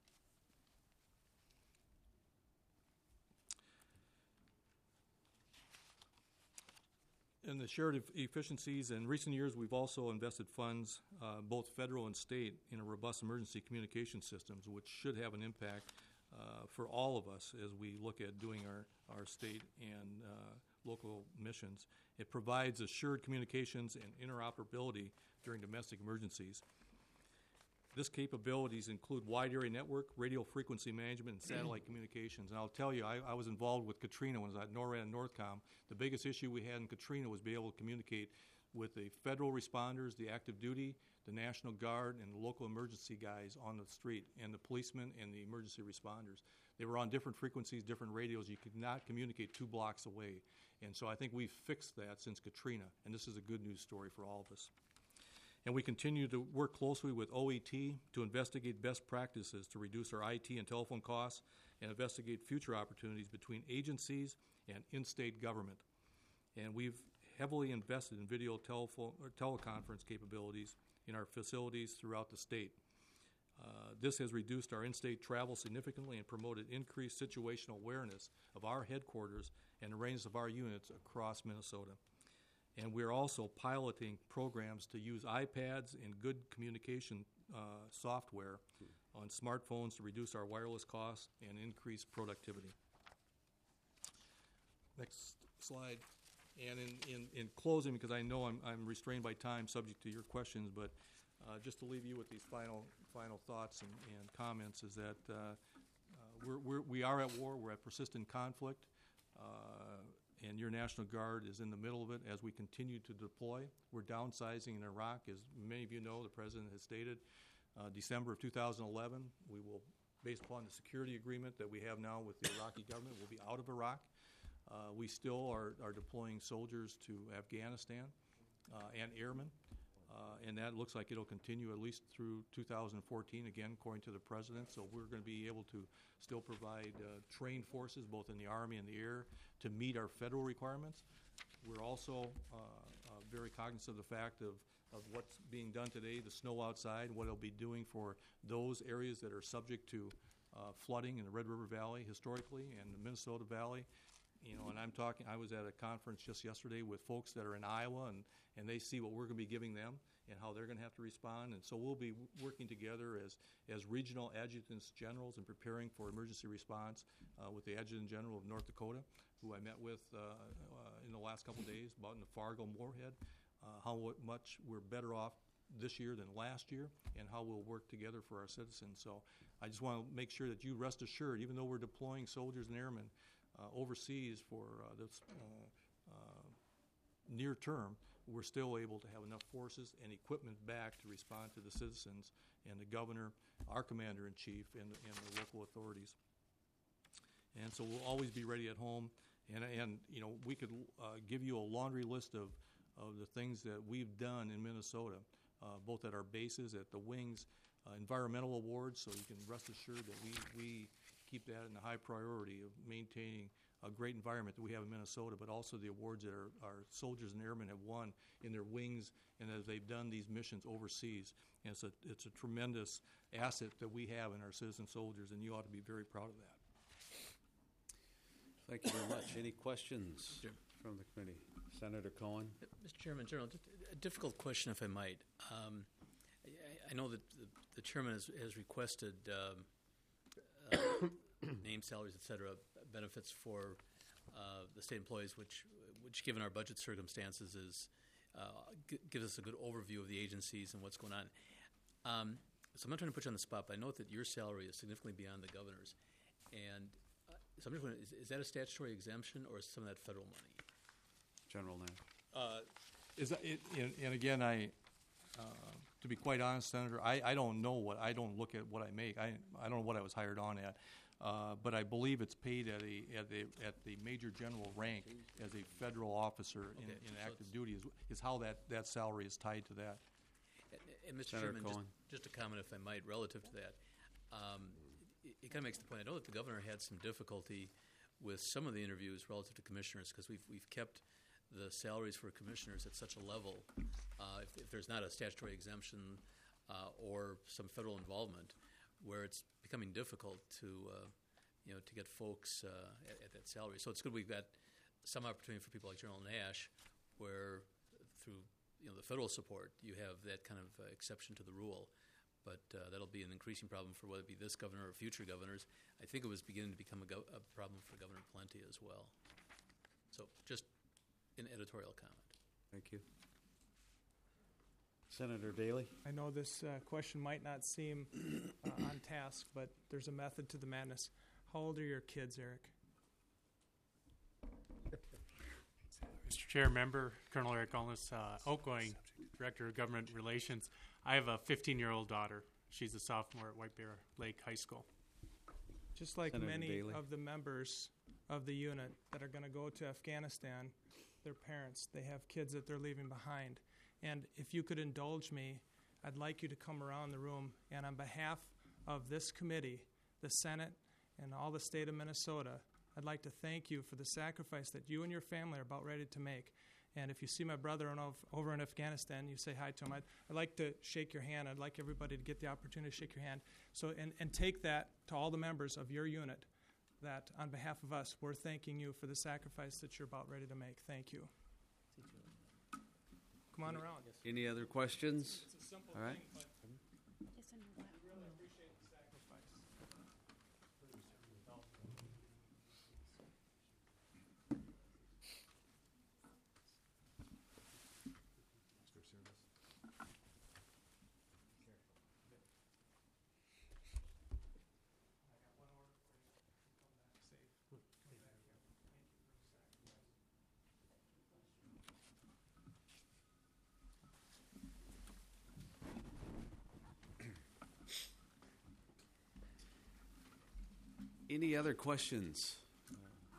In the shared e- efficiencies, in recent years, we've also invested funds, uh, both federal and state, in a robust emergency communication systems, which should have an impact uh, for all of us as we look at doing our, our state and uh, local missions. It provides assured communications and interoperability during domestic emergencies. This capabilities include wide area network, radio frequency management, and satellite communications. And I'll tell you, I, I was involved with Katrina when I was at NORAD and Northcom. The biggest issue we had in Katrina was be able to communicate with the federal responders, the active duty, the National Guard, and the local emergency guys on the street, and the policemen and the emergency responders. They were on different frequencies, different radios. You could not communicate two blocks away. And so I think we've fixed that since Katrina, and this is a good news story for all of us. And we continue to work closely with O E T to investigate best practices to reduce our I T and telephone costs and investigate future opportunities between agencies and in-state government. And we've heavily invested in video telephone or teleconference capabilities in our facilities throughout the state. Uh, this has reduced our in-state travel significantly and promoted increased situational awareness of our headquarters and the range of our units across Minnesota. And we're also piloting programs to use iPads and good communication uh, software on smartphones to reduce our wireless costs and increase productivity. Next slide. And in, in, in closing, because I know I'm, I'm restrained by time, subject to your questions, but uh, just to leave you with these final final thoughts and, and comments is that uh, uh, we're, we're, we are at war. We're at persistent conflict. Uh, and your National Guard is in the middle of it as we continue to deploy. We're downsizing in Iraq. As many of you know, the President has stated uh, December of two thousand eleven, we will, based upon the security agreement that we have now with the Iraqi government, we'll be out of Iraq. Uh, we still are, are deploying soldiers to Afghanistan uh, and airmen, uh, and that looks like it'll continue at least through two thousand fourteen, again, according to the President. So we're going to be able to still provide uh, trained forces, both in the Army and the air, to meet our federal requirements. We're also uh, uh, very cognizant of the fact of, of what's being done today, the snow outside, what it'll be doing for those areas that are subject to uh, flooding in the Red River Valley historically and the Minnesota Valley. You know, and I'm talking, I was at a conference just yesterday with folks that are in Iowa, and, and they see what we're going to be giving them and how they're going to have to respond. And so we'll be working together as, as regional adjutants generals and preparing for emergency response uh, with the Adjutant General of North Dakota, who I met with uh, uh, in the last couple of days, about in the Fargo-Moorhead, uh, how much we're better off this year than last year, and how we'll work together for our citizens. So I just want to make sure that you rest assured, even though we're deploying soldiers and airmen Uh, overseas for uh, this uh, uh, near term, we're still able to have enough forces and equipment back to respond to the citizens and the governor, our commander-in-chief, and, and the local authorities. And so we'll always be ready at home. And, and you know, we could uh, give you a laundry list of, of the things that we've done in Minnesota, uh, both at our bases, at the wings, uh, environmental awards, so you can rest assured that we, we keep that in the high priority of maintaining a great environment that we have in Minnesota, but also the awards that our, our soldiers and airmen have won in their wings and as they've done these missions overseas. And it's a, it's a tremendous asset that we have in our citizen soldiers, and you ought to be very proud of that. Thank you very much. Any questions Sure. from the committee? Senator Cohen? Mister Chairman, General, just a difficult question, if I might. Um, I, I know that the, the chairman has, has requested um, uh, name, salaries, et cetera, benefits for uh, the state employees, which, which given our budget circumstances, is uh, g- gives us a good overview of the agencies and what's going on. Um, so I'm not trying to put you on the spot, but I know that your salary is significantly beyond the governor's. And uh, so I'm just wondering, is, is that a statutory exemption or is some of that federal money? General Nash. Uh, Is that, it, and, and again, I, uh, to be quite honest, Senator, I, I don't know what, I don't look at what I make. I, I don't know what I was hired on at. Uh, but I believe it's paid at a, at a, at the major general rank as a federal officer in, Okay, in so active it's- duty is, is how that, that salary is tied to that. And, and Mister Senator Chairman, just, Cohen. just a comment, if I might, relative to that. Um, it it kind of makes the point. I know that the governor had some difficulty with some of the interviews relative to commissioners because we've we've kept the salaries for commissioners at such a level. Uh, if, if there's not a statutory exemption uh, or some federal involvement, where it's becoming difficult to uh, you know to get folks uh, at, at that salary. So it's good we've got some opportunity for people like General Nash, where through you know the federal support you have that kind of uh, exception to the rule. But uh, that'll be an increasing problem for whether it be this governor or future governors. I think it was beginning to become a, go- a problem for Governor Plenty as well. So just an editorial comment. Thank you. Senator Daly. I know this uh, question might not seem uh, on task, but there's a method to the madness. How old are your kids, Eric? Mister Chair, member, Colonel Eric Allness, uh, outgoing Director of Government Relations. I have a fifteen-year-old daughter. She's a sophomore at White Bear Lake High School. Just like Senator many Daly. of the members of the unit that are going to go to Afghanistan, their parents, they have kids that they're leaving behind. And if you could indulge me, I'd like you to come around the room and on behalf of this committee, the Senate, and all the state of Minnesota, I'd like to thank you for the sacrifice that you and your family are about ready to make. And if you see my brother on, over in Afghanistan, you say hi to him. I'd, I'd like to shake your hand. I'd like everybody to get the opportunity to shake your hand. So, and, and take that to all the members of your unit, that on behalf of us, we're thanking you for the sacrifice that you're about ready to make. Thank you. Come on around. Any other questions? It's a simple All right. thing, but we really appreciate the sacrifice. Any other questions uh,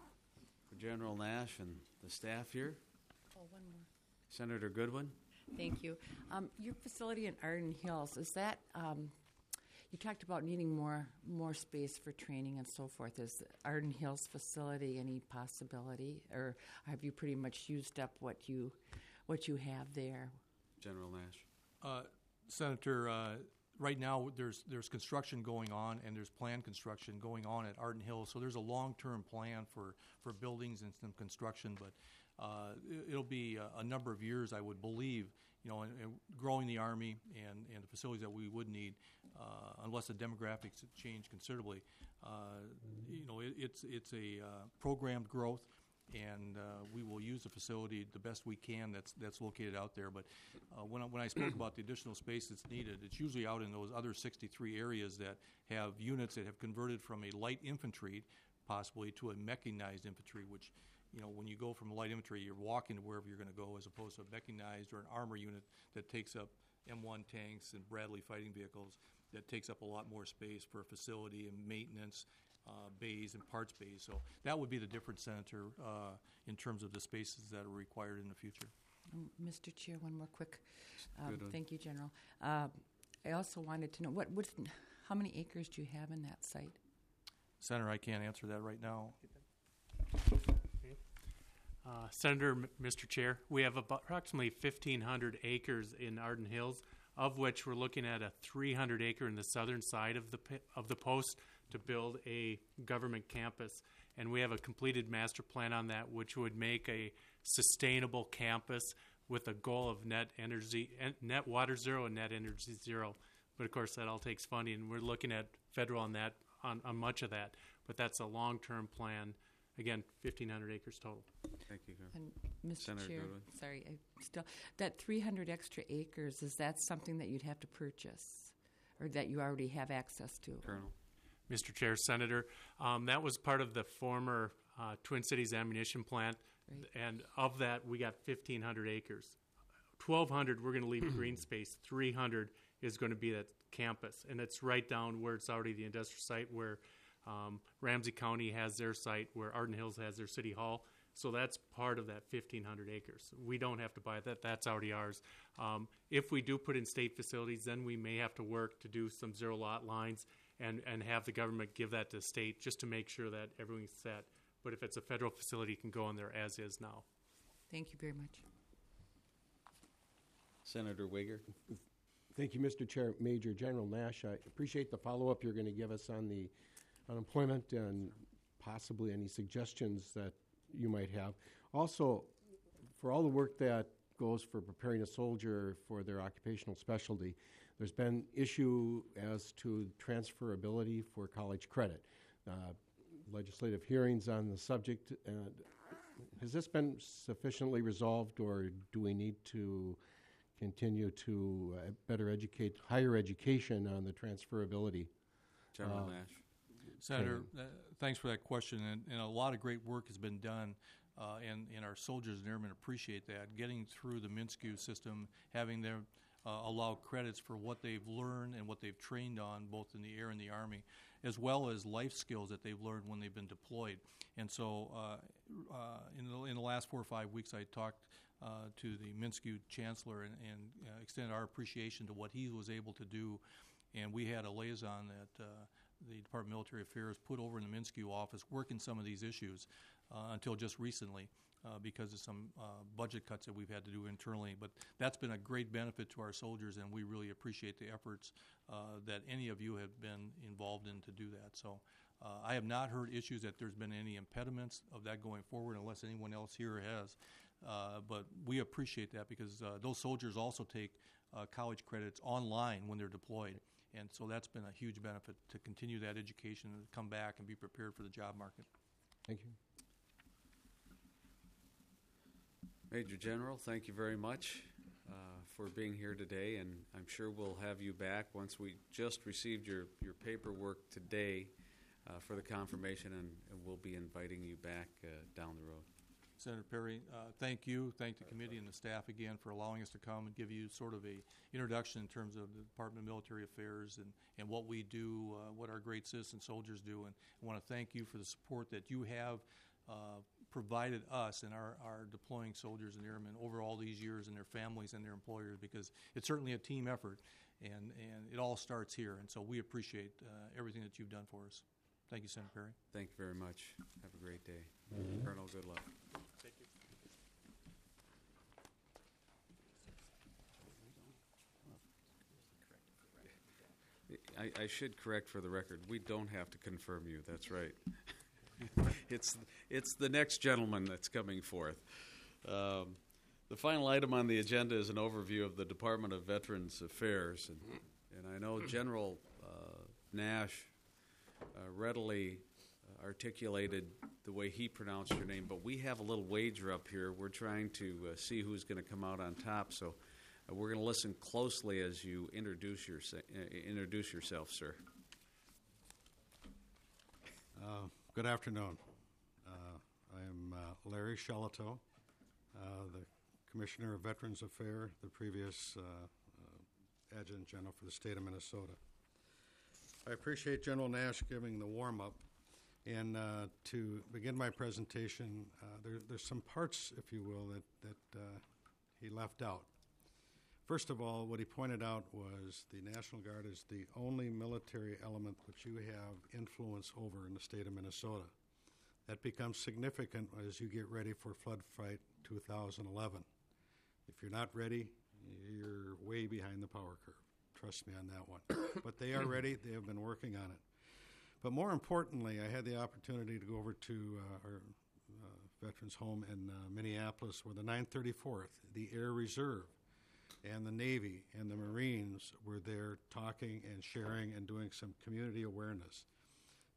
for General Nash and the staff here? Oh, one more. Senator Goodwin? Thank you. Um, your facility in Arden Hills, is that, um, you talked about needing more more space for training and so forth. Is Arden Hills facility any possibility, or have you pretty much used up what you what you have there? General Nash. Uh, Senator, uh, right now there's there's construction going on, and there's planned construction going on at Arden Hills. So there's a long-term plan for, for buildings and some construction, but uh, it, it'll be a, a number of years, I would believe. You know, and, and growing the Army and, and the facilities that we would need, uh, unless the demographics change considerably. Uh, you know, it, it's it's a uh, programmed growth, and uh, we will use the facility the best we can that's that's located out there. But uh, when, I, when I spoke about the additional space that's needed, it's usually out in those other sixty-three areas that have units that have converted from a light infantry possibly to a mechanized infantry, which, you know, when you go from light infantry, you're walking to wherever you're going to go, as opposed to a mechanized or an armor unit that takes up M one tanks and Bradley fighting vehicles that takes up a lot more space for facility and maintenance uh, bays and parts bays. So that would be the difference, Senator, uh, in terms of the spaces that are required in the future. Um, Mister Chair, one more quick. Um, Good one. thank you, General. Uh, I also wanted to know what what's, how many acres do you have in that site? Senator, I can't answer that right now. Uh, Senator, M- Mister Chair, we have about approximately fifteen hundred acres in Arden Hills, of which we're looking at a three hundred acre in the southern side of the pi- of the post to build a government campus. And we have a completed master plan on that, which would make a sustainable campus with a goal of net energy, en- net water zero and net energy zero. But of course, that all takes funding, and we're looking at federal on that, on, on much of that. But that's a long-term plan, again, fifteen hundred acres total. Thank you, Carl. And Mister Senator Chair, Goodwin. sorry, I still, that three hundred extra acres, is that something that you'd have to purchase or that you already have access to? Colonel. Mister Chair, Senator, um, that was part of the former uh, Twin Cities ammunition plant, Right. and of that, we got fifteen hundred acres. twelve hundred, we're going to leave green space. three hundred is going to be that campus, and it's right down where it's already the industrial site, where um, Ramsey County has their site, where Arden Hills has their city hall. So that's part of that fifteen hundred acres. We don't have to buy that. That's already ours. Um, if we do put in state facilities, then we may have to work to do some zero lot lines and, and have the government give that to the state just to make sure that everything's set. But if it's a federal facility, it can go in there as is now. Thank you very much. Senator Wigger. Thank you, Mister Chair. Major General Nash, I appreciate the follow-up you're going to give us on the unemployment and possibly any suggestions that you might have. Also, for all the work that goes for preparing a soldier for their occupational specialty, there's been issue as to transferability for college credit. Uh, legislative hearings on the subject. Uh, has this been sufficiently resolved, or do we need to continue to uh, better educate higher education on the transferability? General Uh, Nash. Senator, uh, thanks for that question, and, and a lot of great work has been done, uh, and, and our soldiers and airmen appreciate that. Getting through the MnSCU system, having them uh, allow credits for what they've learned and what they've trained on, both in the Air and the Army, as well as life skills that they've learned when they've been deployed. And so uh, uh, in, the, in the last four or five weeks, I talked uh, to the MnSCU chancellor and, and uh, extended our appreciation to what he was able to do. And we had a liaison that uh, the Department of Military Affairs put over in the MnSCU office working some of these issues uh, until just recently uh, because of some uh, budget cuts that we've had to do internally. But that's been a great benefit to our soldiers, and we really appreciate the efforts uh, that any of you have been involved in to do that. So uh, I have not heard issues that there's been any impediments of that going forward, unless anyone else here has. Uh, but we appreciate that because uh, those soldiers also take uh, college credits online when they're deployed. And so that's been a huge benefit to continue that education and come back and be prepared for the job market. Thank you. Major General, thank you very much uh, for being here today, and I'm sure we'll have you back once we just received your, your paperwork today uh, for the confirmation, and, and we'll be inviting you back uh, down the road. Senator Perry, uh, thank you. Thank the committee and the staff again for allowing us to come and give you sort of a introduction in terms of the Department of Military Affairs and, and what we do, uh, what our great citizen soldiers do. And I want to thank you for the support that you have uh, provided us and our, our deploying soldiers and airmen over all these years, and their families and their employers, because it's certainly a team effort, and, and it all starts here. And so we appreciate uh, everything that you've done for us. Thank you, Senator Perry. Thank you very much. Have a great day. Colonel, good luck. Thank you. I, I should correct for the record, we don't have to confirm you, that's right. It's, it's the next gentleman that's coming forth. Um, the final item on the agenda is an overview of the Department of Veterans Affairs. And, and I know General uh, Nash uh, readily articulated the way he pronounced your name, but we have a little wager up here. We're trying to uh, see who's going to come out on top, so uh, we're going to listen closely as you introduce, your, uh, introduce yourself, sir. Uh, good afternoon. Uh, I am uh, Larry Shelito, uh, the Commissioner of Veterans Affairs, the previous uh, uh, Adjutant General for the state of Minnesota. I appreciate General Nash giving the warm-up. And uh, to begin my presentation, uh, there, there's some parts, if you will, that, that uh, he left out. First of all, what he pointed out was the National Guard is the only military element which you have influence over in the state of Minnesota. That becomes significant as you get ready for Flood Fight two thousand eleven. If you're not ready, you're way behind the power curve. Trust me on that one. But they are ready. They have been working on it. But more importantly, I had the opportunity to go over to uh, our uh, veterans home in uh, Minneapolis, where the nine thirty-fourth, the Air Reserve, and the Navy and the Marines were there talking and sharing and doing some community awareness.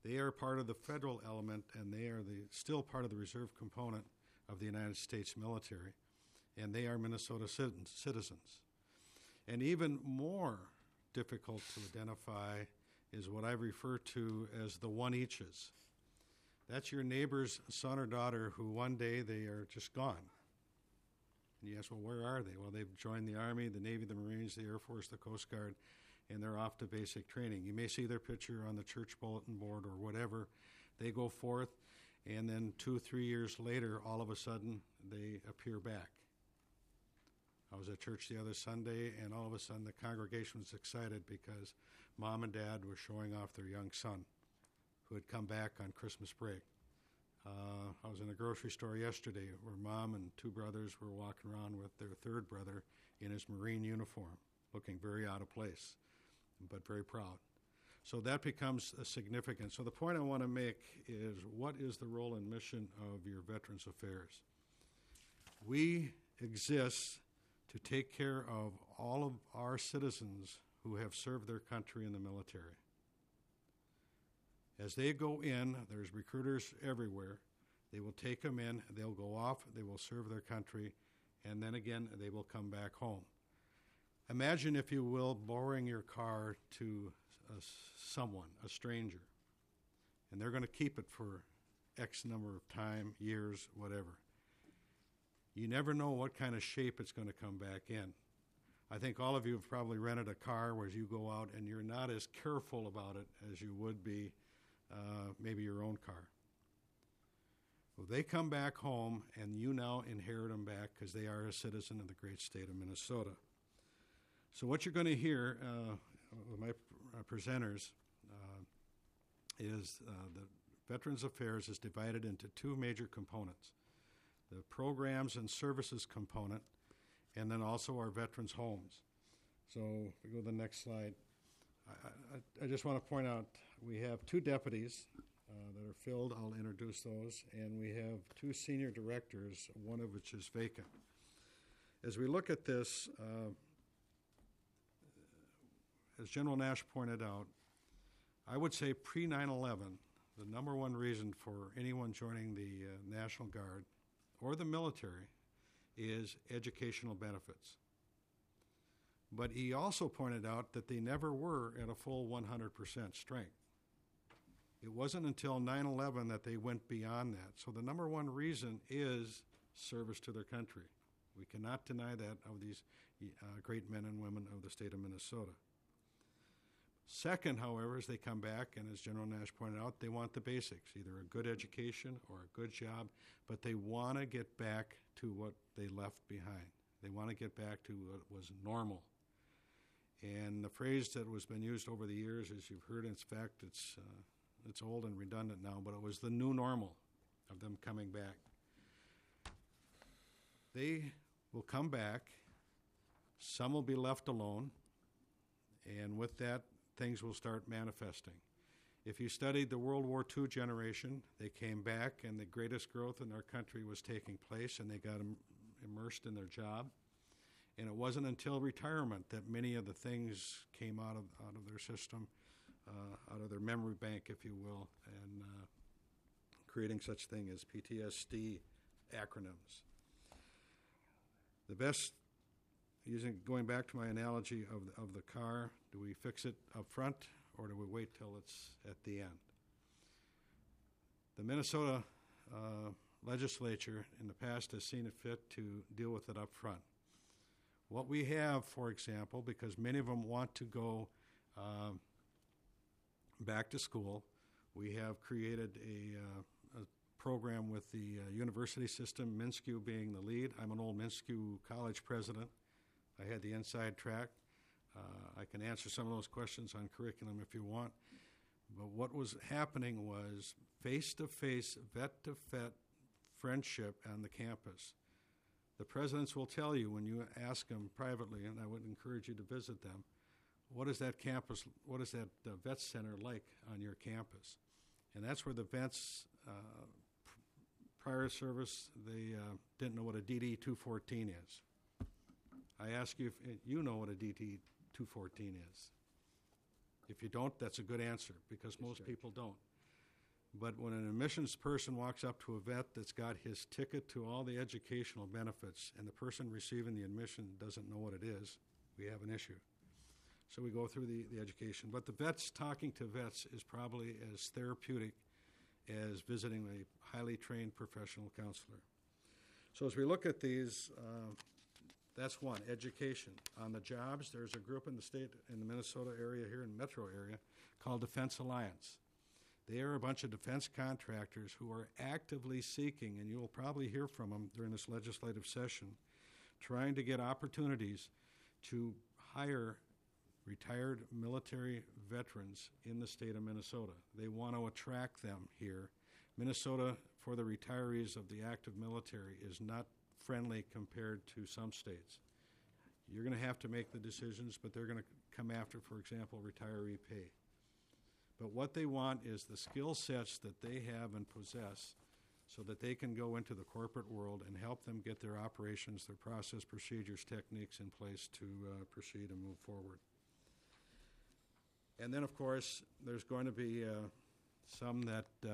They are part of the federal element, and they are the, still part of the reserve component of the United States military, and they are Minnesota citizens. And even more difficult to identify is what I refer to as the one-eaches. That's your neighbor's son or daughter who one day they are just gone. And you ask, well, where are they? Well, they've joined the Army, the Navy, the Marines, the Air Force, the Coast Guard, and they're off to basic training. You may see their picture on the church bulletin board or whatever. They go forth, and then two, three years later, all of a sudden, they appear back. I was at church the other Sunday, and all of a sudden the congregation was excited because mom and dad were showing off their young son who had come back on Christmas break. Uh, I was in a grocery store yesterday where mom and two brothers were walking around with their third brother in his Marine uniform, looking very out of place, but very proud. So that becomes a significant. So the point I want to make is, what is the role and mission of your Veterans Affairs? We exist to take care of all of our citizens who have served their country in the military. As they go in, there's recruiters everywhere. They will take them in, they'll go off, they will serve their country, and then again, they will come back home. Imagine, if you will, borrowing your car to a, someone, a stranger, and they're going to keep it for X number of time, years, whatever. You never know what kind of shape it's going to come back in. I think all of you have probably rented a car where you go out and you're not as careful about it as you would be uh, maybe your own car. Well, they come back home, and you now inherit them back because they are a citizen of the great state of Minnesota. So what you're going to hear uh, with my uh, presenters uh, is uh, the Veterans Affairs is divided into two major components: the programs and services component, and then also our veterans' homes. So if we go to the next slide, I, I, I just want to point out we have two deputies uh, that are filled. I'll introduce those. And we have two senior directors, one of which is vacant. As we look at this, uh, as General Nash pointed out, I would say pre nine eleven, the number one reason for anyone joining the uh, National Guard or the military is educational benefits. But he also pointed out that they never were at a full one hundred percent strength. It wasn't until nine eleven that they went beyond that. So the number one reason is service to their country. We cannot deny that of these uh, great men and women of the state of Minnesota. Second, however, as they come back, and as General Nash pointed out, they want the basics, either a good education or a good job, but they want to get back to what they left behind. They want to get back to what was normal. And the phrase that was been used over the years, as you've heard, in fact, it's, uh, it's old and redundant now, but it was the new normal of them coming back. They will come back. Some will be left alone, and with that, things will start manifesting. If you studied the World War Two generation, they came back and the greatest growth in our country was taking place, and they got im- immersed in their job. And it wasn't until retirement that many of the things came out of out of their system, uh, out of their memory bank, if you will, and uh, creating such thing as P T S D acronyms. The best, using going back to my analogy of the, of the car, do we fix it up front or do we wait till it's at the end? The Minnesota uh, legislature in the past has seen it fit to deal with it up front. What we have, for example, because many of them want to go uh, back to school, we have created a, uh, a program with the uh, university system, MnSCU being the lead. I'm an old MnSCU college president. I had the inside track. Uh, I can answer some of those questions on curriculum if you want. But what was happening was face-to-face, vet-to-vet friendship on the campus. The presidents will tell you when you ask them privately, and I would encourage you to visit them, what is that campus, what is that uh, vet center like on your campus? And that's where the vets, uh, pr- prior service, they uh, didn't know what a D D two fourteen is. I ask you if you know what a D D two fourteen is. If you don't, that's a good answer, because most people don't. But when an admissions person walks up to a vet that's got his ticket to all the educational benefits and the person receiving the admission doesn't know what it is, we have an issue. So we go through the, the education. But the vets talking to vets is probably as therapeutic as visiting a highly trained professional counselor. So as we look at these, uh, that's one, education. On the jobs, there's a group in the state, in the Minnesota area here, in the metro area, called Defense Alliance. They are a bunch of defense contractors who are actively seeking, and you will probably hear from them during this legislative session, trying to get opportunities to hire retired military veterans in the state of Minnesota. They want to attract them here. Minnesota, for the retirees of the active military, is not friendly compared to some states. You're going to have to make the decisions, but they're going to come after, for example, retiree pay. But what they want is the skill sets that they have and possess so that they can go into the corporate world and help them get their operations, their process, procedures, techniques in place to uh, proceed and move forward. And then, of course, there's going to be uh, some that uh,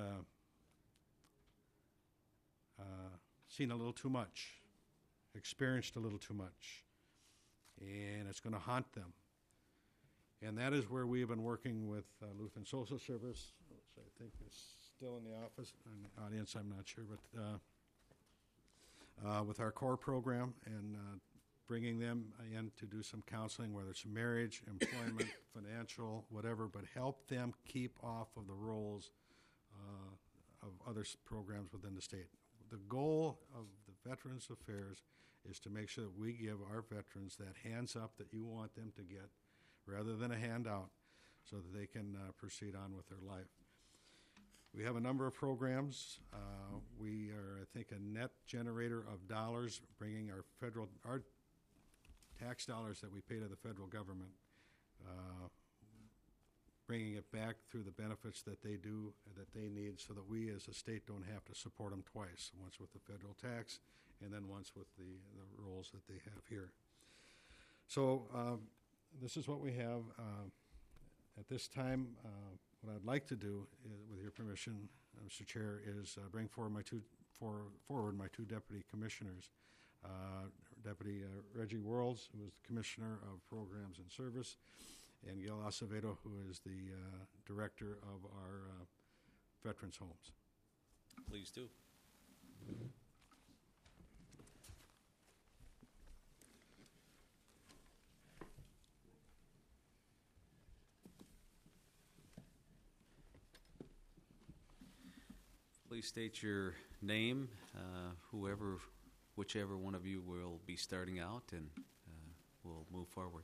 uh, seen a little too much, experienced a little too much, and it's going to haunt them. And that is where we have been working with uh, Lutheran Social Service, which I think is still in the office, in the audience, I'm not sure, but uh, uh, with our core program and uh, bringing them in to do some counseling, whether it's marriage, employment, financial, whatever, but help them keep off of the roles uh, of other s- programs within the state. The goal of the Veterans Affairs is to make sure that we give our veterans that hands up that you want them to get, rather than a handout, so that they can uh, proceed on with their life. We have a number of programs. Uh, we are, I think, a net generator of dollars, bringing our federal, our tax dollars that we pay to the federal government, uh, bringing it back through the benefits that they do, that they need, so that we as a state don't have to support them twice, once with the federal tax and then once with the, the roles that they have here. So um, this is what we have. Uh, at this time, uh, what I'd like to do, is, with your permission, uh, Mister Chair, is uh, bring forward my two for, forward my two deputy commissioners, uh, Deputy uh, Reggie Worrells, who is the Commissioner of Programs and Service, and Gail Acevedo, who is the uh, Director of our uh, Veterans Homes. Please do. Please state your name, uh, whoever, whichever one of you will be starting out, and uh, we'll move forward.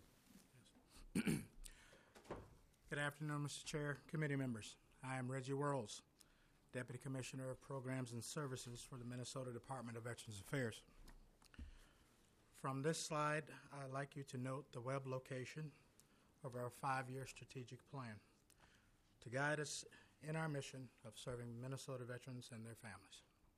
Good afternoon, Mister Chair, committee members. I am Reggie Worrells, Deputy Commissioner of Programs and Services for the Minnesota Department of Veterans Affairs. From this slide, I'd like you to note the web location of our five-year strategic plan to guide us in our mission of serving Minnesota veterans and their families.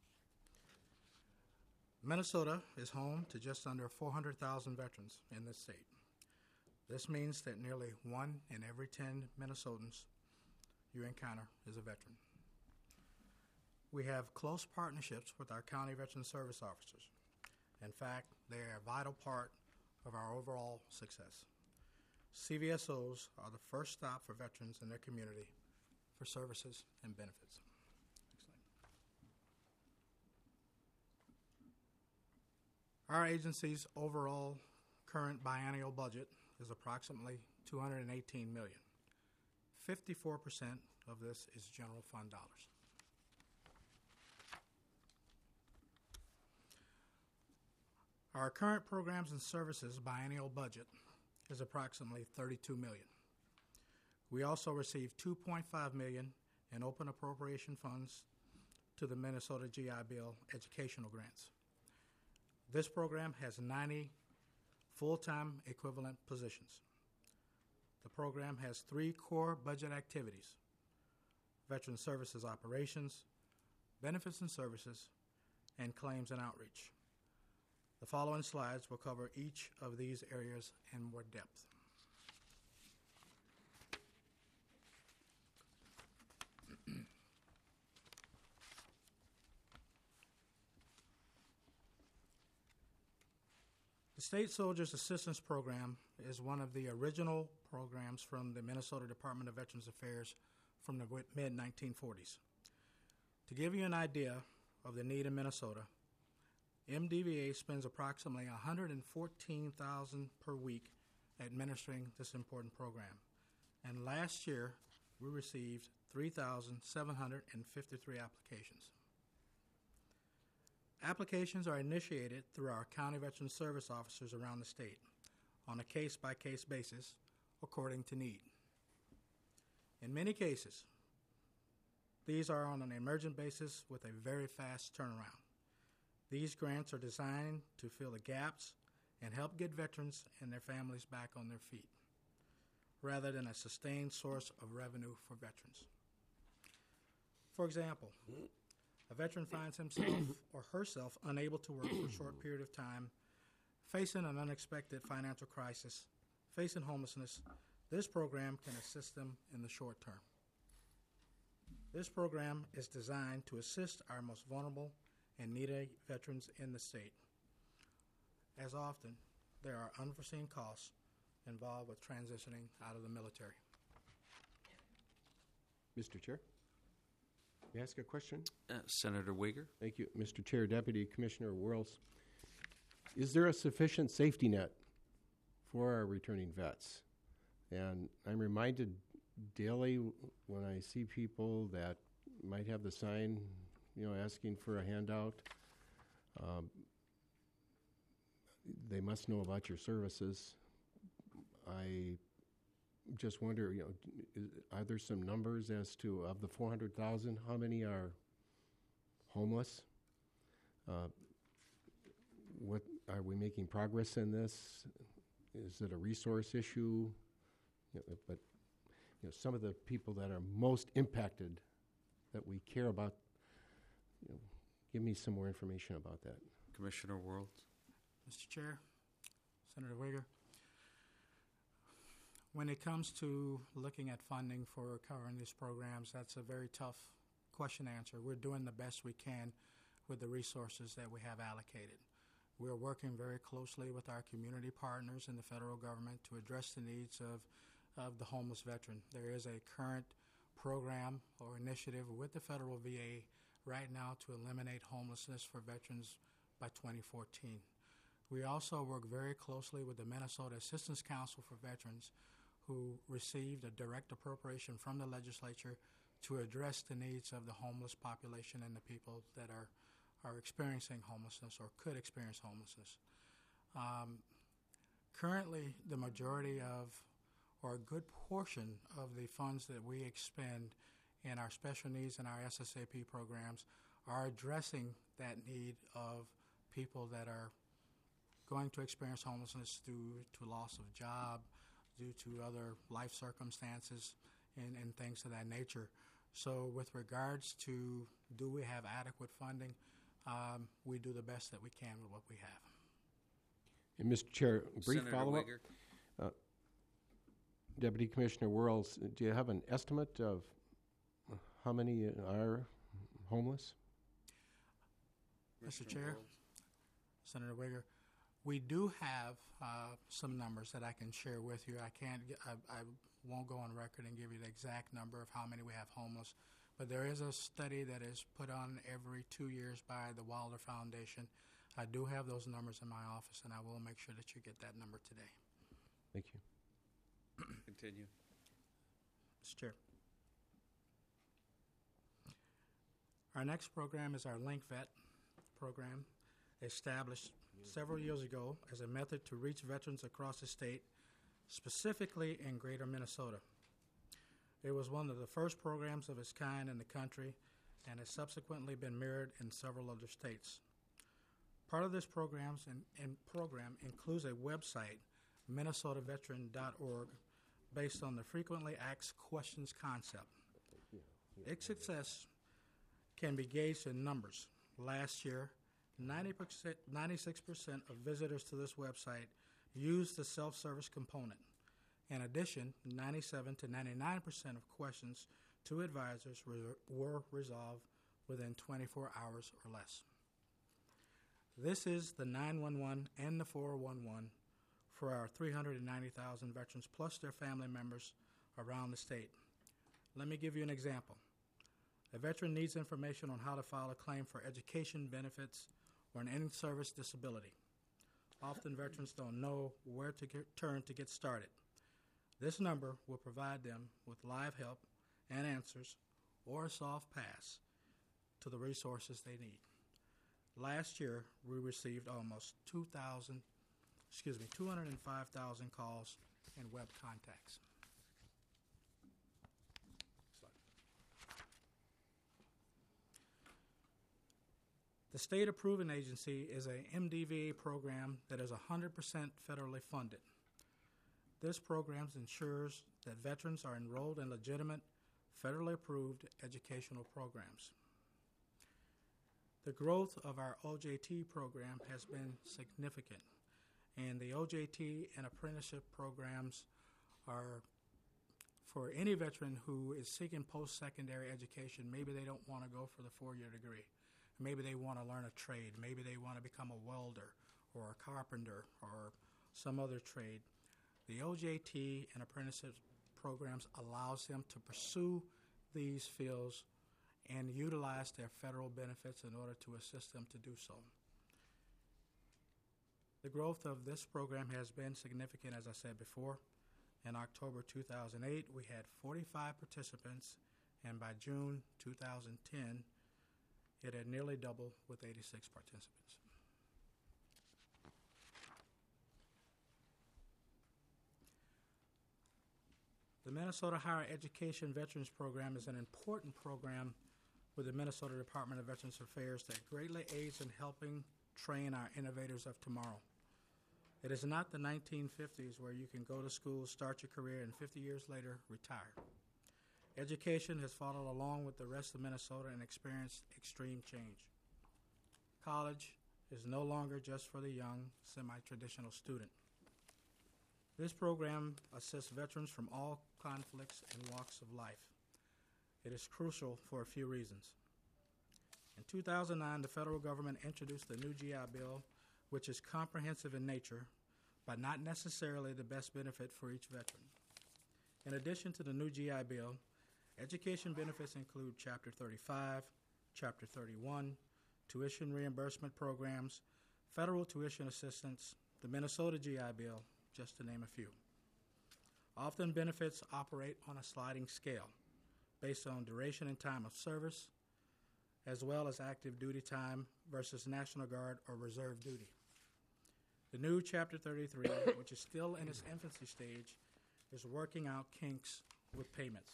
Minnesota is home to just under four hundred thousand veterans in this state. This means that nearly one in every ten Minnesotans you encounter is a veteran. We have close partnerships with our county veteran service officers. In fact, they are a vital part of our overall success. C V S Os are the first stop for veterans in their community for services and benefits. Next slide. Our agency's overall current biennial budget is approximately two hundred eighteen million dollars. fifty-four percent of this is general fund dollars. Our current programs and services biennial budget is approximately thirty-two million dollars. We also receive two point five million dollars in open appropriation funds to the Minnesota G I Bill educational grants. This program has ninety full-time equivalent positions. The program has three core budget activities: Veteran Services Operations, Benefits and Services, and Claims and Outreach. The following slides will cover each of these areas in more depth. State Soldiers Assistance Program is one of the original programs from the Minnesota Department of Veterans Affairs from the mid nineteen forties. To give you an idea of the need in Minnesota, M D V A spends approximately one hundred fourteen thousand dollars per week administering this important program. And last year, we received three thousand seven hundred fifty-three applications. Applications are initiated through our county veteran service officers around the state on a case-by-case basis according to need. In many cases, these are on an emergent basis with a very fast turnaround. These grants are designed to fill the gaps and help get veterans and their families back on their feet, rather than a sustained source of revenue for veterans. For example, a veteran finds himself or herself unable to work for a short period of time, facing an unexpected financial crisis, facing homelessness. This program can assist them in the short term. This program is designed to assist our most vulnerable and needy veterans in the state. As often, there are unforeseen costs involved with transitioning out of the military. Mister Chair, may I ask a question? Uh, Senator Uyghur. Thank you, Mister Chair. Deputy Commissioner Whirls, is there a sufficient safety net for our returning vets? And I'm reminded daily when I see people that might have the sign, you know, asking for a handout. Um, they must know about your services. I just wonder, you know, is, are there some numbers as to, of the four hundred thousand, how many are homeless? Uh, what, are we making progress in this? Is it a resource issue? You know, but you know, some of the people that are most impacted that we care about, you know, give me some more information about that. Commissioner World. Mister Chair, Senator Uyghur, when it comes to looking at funding for covering these programs, that's a very tough question to answer. We're doing the best we can with the resources that we have allocated. We're working very closely with our community partners in the federal government to address the needs of, of the homeless veteran. There is a current program or initiative with the federal V A right now to eliminate homelessness for veterans by twenty fourteen. We also work very closely with the Minnesota Assistance Council for Veterans, who received a direct appropriation from the legislature to address the needs of the homeless population and the people that are, are experiencing homelessness or could experience homelessness. Um, currently, the majority of, or a good portion of the funds that we expend in our special needs and our S S A P programs are addressing that need of people that are going to experience homelessness due to loss of job, due to other life circumstances and, and things of that nature. So with regards to do we have adequate funding, um, we do the best that we can with what we have. And Mister Chair, brief Senator follow-up. Uyghur. Uh, Deputy Commissioner Whirls, do you have an estimate of how many are homeless? Mister Chair, Senator Uyghur, we do have uh, some numbers that I can share with you. I can't, get, I, I won't go on record and give you the exact number of how many we have homeless, but there is a study that is put on every two years by the Wilder Foundation. I do have those numbers in my office, and I will make sure that you get that number today. Thank you. Continue. Mister Chair. Our next program is our Link Vet program, established several years ago as a method to reach veterans across the state, specifically in greater Minnesota. It was one of the first programs of its kind in the country and has subsequently been mirrored in several other states. Part of this programs and, and program includes a website, minnesota veteran dot org, based on the frequently asked questions concept. Its success can be gauged in numbers. Last year, ninety percent, ninety-six percent of visitors to this website used the self-service component. In addition, ninety-seven to ninety-nine percent of questions to advisors were, were resolved within twenty-four hours or less. This is the nine one one and the four one one for our three hundred ninety thousand veterans plus their family members around the state. Let me give you an example. A veteran needs information on how to file a claim for education benefits or an in-service disability. Often veterans don't know where to get, turn to get started. This number will provide them with live help and answers or a soft pass to the resources they need. Last year, we received almost two thousand, excuse me, two hundred five thousand calls and web contacts. The State Approving Agency is a M D V A program that is one hundred percent federally funded. This program ensures that veterans are enrolled in legitimate, federally approved educational programs. The growth of our O J T program has been significant, and the O J T and apprenticeship programs are for any veteran who is seeking post-secondary education. Maybe they don't want to go for the four-year degree. Maybe they want to learn a trade. Maybe they want to become a welder or a carpenter or some other trade. The O J T and apprenticeship programs allows them to pursue these fields and utilize their federal benefits in order to assist them to do so. The growth of this program has been significant, as I said before. In October two thousand eight, we had forty-five participants, and by June two thousand ten, it had nearly doubled with eighty-six participants. The Minnesota Higher Education Veterans Program is an important program with the Minnesota Department of Veterans Affairs that greatly aids in helping train our innovators of tomorrow. It is not the nineteen fifties where you can go to school, start your career, and fifty years later, retire. Education has followed along with the rest of Minnesota and experienced extreme change. College is no longer just for the young, semi-traditional student. This program assists veterans from all conflicts and walks of life. It is crucial for a few reasons. In two thousand nine, the federal government introduced the new G I Bill, which is comprehensive in nature, but not necessarily the best benefit for each veteran. In addition to the new G I Bill, education benefits include Chapter thirty-five, Chapter thirty-one, tuition reimbursement programs, federal tuition assistance, the Minnesota G I Bill, just to name a few. Often benefits operate on a sliding scale based on duration and time of service, as well as active duty time versus National Guard or reserve duty. The new Chapter thirty-three, which is still in its infancy stage, is working out kinks with payments.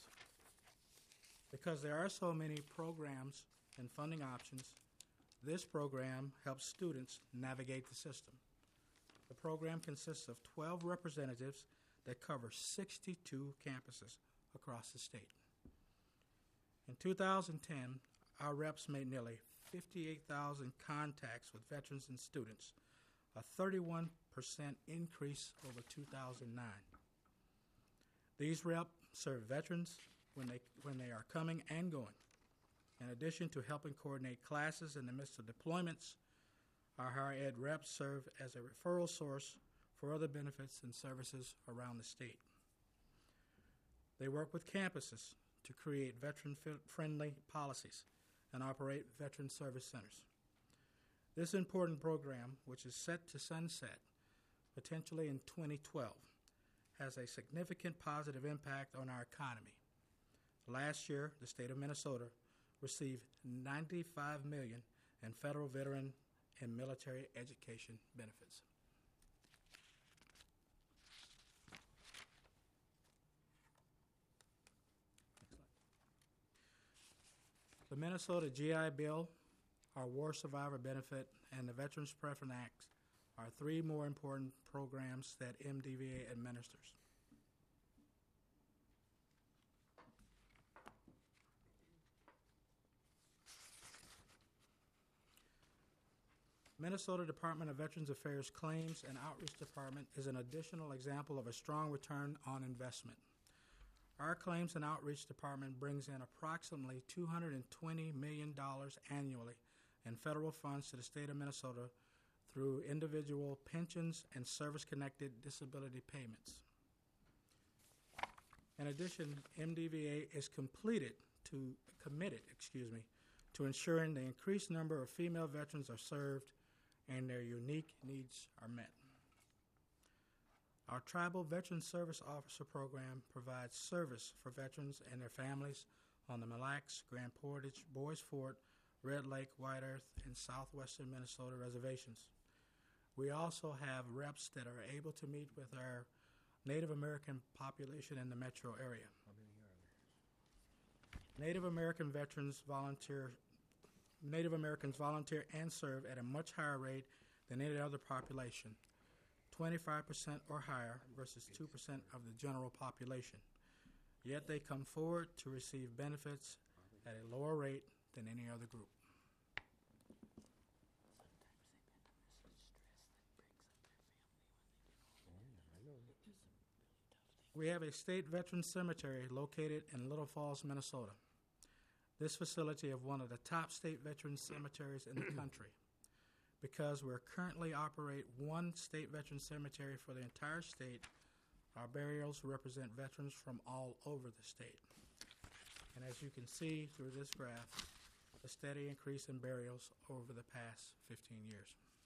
Because there are so many programs and funding options, this program helps students navigate the system. The program consists of twelve representatives that cover sixty-two campuses across the state. In two thousand ten, our reps made nearly fifty-eight thousand contacts with veterans and students, a thirty-one percent increase over two thousand nine. These reps serve veterans when they, when they are coming and going. In addition to helping coordinate classes in the midst of deployments, our higher ed reps serve as a referral source for other benefits and services around the state. They work with campuses to create veteran-friendly policies and operate veteran service centers. This important program, which is set to sunset potentially in twenty twelve, has a significant positive impact on our economy. Last year, the state of Minnesota received ninety-five million dollars in federal veteran and military education benefits. The Minnesota G I Bill, our War Survivor Benefit, and the Veterans Preference Act are three more important programs that M D V A administers. Minnesota Department of Veterans Affairs Claims and Outreach Department is an additional example of a strong return on investment. Our Claims and Outreach Department brings in approximately two hundred twenty million dollars annually in federal funds to the state of Minnesota through individual pensions and service-connected disability payments. In addition, M D V A is completed to committed, excuse me, to ensuring the increased number of female veterans are served and their unique needs are met. Our Tribal Veteran Service Officer Program provides service for veterans and their families on the Mille Lacs, Grand Portage, Boys Fort, Red Lake, White Earth, and southwestern Minnesota reservations. We also have reps that are able to meet with our Native American population in the metro area. Native American veterans volunteer, Native Americans volunteer and serve at a much higher rate than any other population, twenty-five percent or higher versus two percent of the general population. Yet they come forward to receive benefits at a lower rate than any other group. We have a state veteran cemetery located in Little Falls, Minnesota. This facility is one of the top state veteran cemeteries in the country. Because we currently operate one state veteran cemetery for the entire state, our burials represent veterans from all over the state. And as you can see through this graph, a steady increase in burials over the past fifteen years.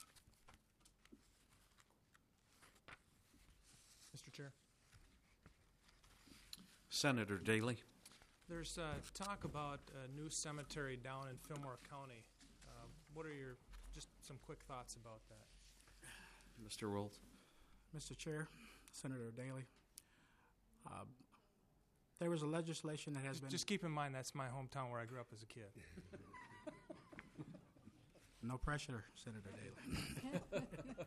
Mister Chair. Senator Daley. There's uh, talk about a new cemetery down in Fillmore County. Uh, what are your, just some quick thoughts about that? Mister Rolls. Mister Chair, Senator Daley, uh, there was a legislation that has Just, been... just keep in mind that's my hometown where I grew up as a kid. No pressure, Senator Daley.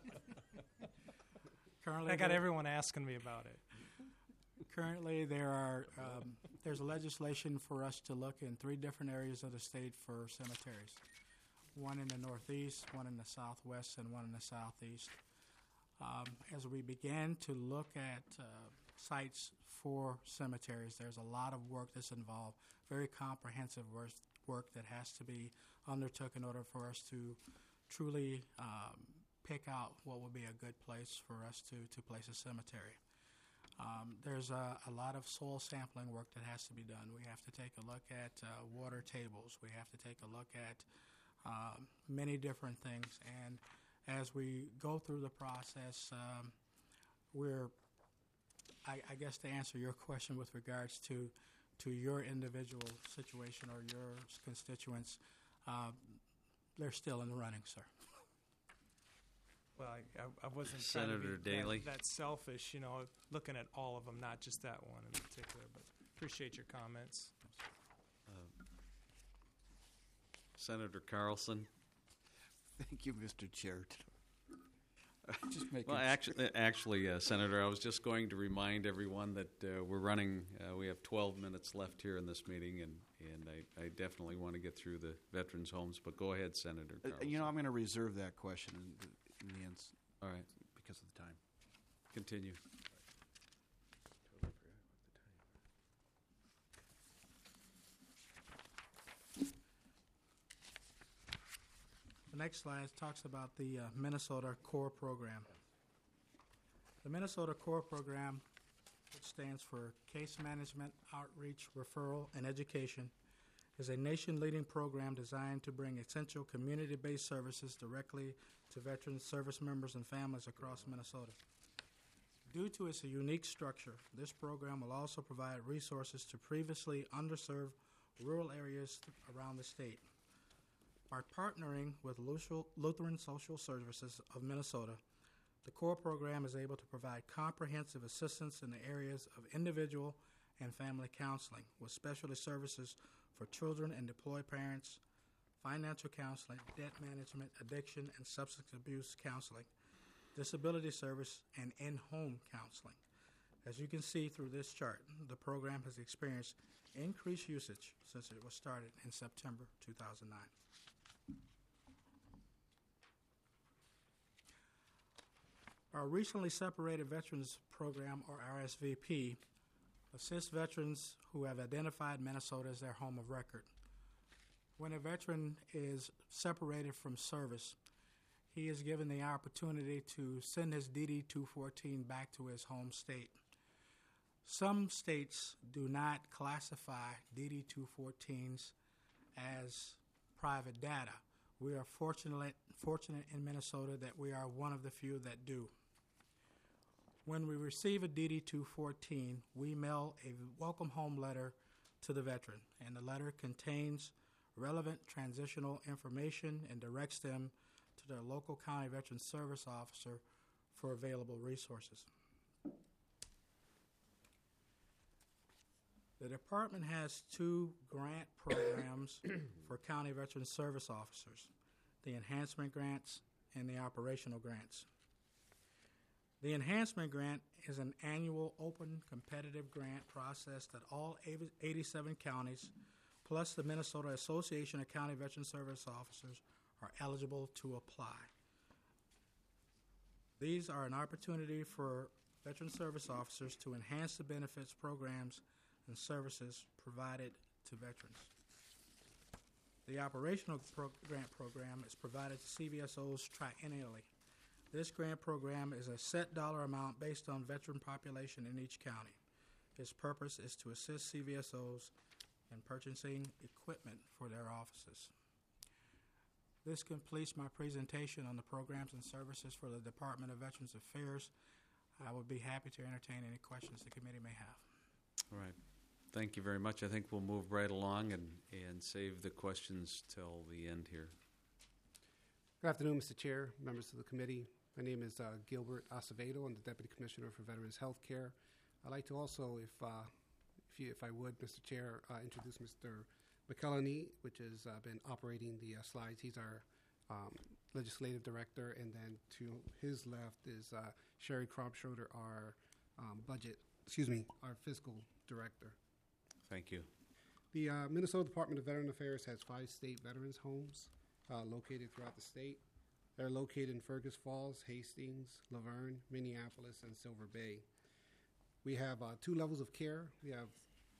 Currently, I got there- everyone asking me about it. Currently, there are um, there's a legislation for us to look in three different areas of the state for cemeteries. One in the northeast, one in the southwest, and one in the southeast. Um, as we began to look at uh, sites for cemeteries, there's a lot of work that's involved, very comprehensive work, work that has to be undertook in order for us to truly um, pick out what would be a good place for us to, to place a cemetery. Um, there's a, a lot of soil sampling work that has to be done. We have to take a look at uh, water tables. We have to take a look at um, many different things. And as we go through the process, um, we're, I, I guess to answer your question with regards to, to your individual situation or your constituents, uh, they're still in the running, sir. Well, I, I, I wasn't trying to Senator be Daley. that, that selfish, you know, looking at all of them, not just that one in particular, but appreciate your comments. Senator Carlson. Thank you, Mister Chair. Just making Well, actually, actually uh, Senator, I was just going to remind everyone that uh, we're running, uh, we have twelve minutes left here in this meeting, and, and I, I definitely want to get through the veterans' homes, but go ahead, Senator Uh, Carlson. You know, I'm going to reserve that question in the, in the end All right, because of the time. continue. The next slide talks about the uh, Minnesota CORE program. The Minnesota CORE program, which stands for Case Management, Outreach, Referral, and Education, is a nation-leading program designed to bring essential community-based services directly to veterans, service members, and families across Minnesota. Due to its unique structure, this program will also provide resources to previously underserved rural areas around the state. By partnering with Lutheran Social Services of Minnesota, the CORE program is able to provide comprehensive assistance in the areas of individual and family counseling, with specialty services for children and deployed parents, financial counseling, debt management, addiction and substance abuse counseling, disability service, and in-home counseling. As you can see through this chart, the program has experienced increased usage since it was started in September two thousand nine. Our recently separated veterans program, or R S V P, assists veterans who have identified Minnesota as their home of record. When a veteran is separated from service, he is given the opportunity to send his D D two fourteen back to his home state. Some states do not classify D D two fourteens as private data. We are fortunate, fortunate in Minnesota that we are one of the few that do. When we receive a D D two fourteen, we mail a welcome home letter to the veteran, and the letter contains relevant transitional information and directs them to their local county veteran service officer for available resources. The department has two grant programs for county veteran service officers, the enhancement grants and the operational grants. The enhancement grant is an annual open competitive grant process that all eighty-seven counties, plus the Minnesota Association of County Veteran Service Officers, are eligible to apply. These are an opportunity for veteran service officers to enhance the benefits, programs, and services provided to veterans. The operational pro- grant program is provided to C V S Os triennially. This grant program is a set dollar amount based on veteran population in each county. Its purpose is to assist C V S Os in purchasing equipment for their offices. This completes my presentation on the programs and services for the Department of Veterans Affairs. I would be happy to entertain any questions the committee may have. All right. Thank you very much. I think we'll move right along and, and save the questions till the end here. Good afternoon, Mister Chair, members of the committee. My name is uh, Gilbert Acevedo. I'm the Deputy Commissioner for Veterans Health Care. I'd like to also, if uh, if, you, if I would, Mister Chair, uh, introduce Mister McElhenney, which has uh, been operating the uh, slides. He's our um, Legislative Director, and then to his left is uh, Sherry Krobschroeder, our um, budget, excuse me, our Fiscal Director. Thank you. The uh, Minnesota Department of Veteran Affairs has five state veterans homes uh, located throughout the state. They're located in Fergus Falls, Hastings, Laverne, Minneapolis, and Silver Bay. We have uh, two levels of care. We have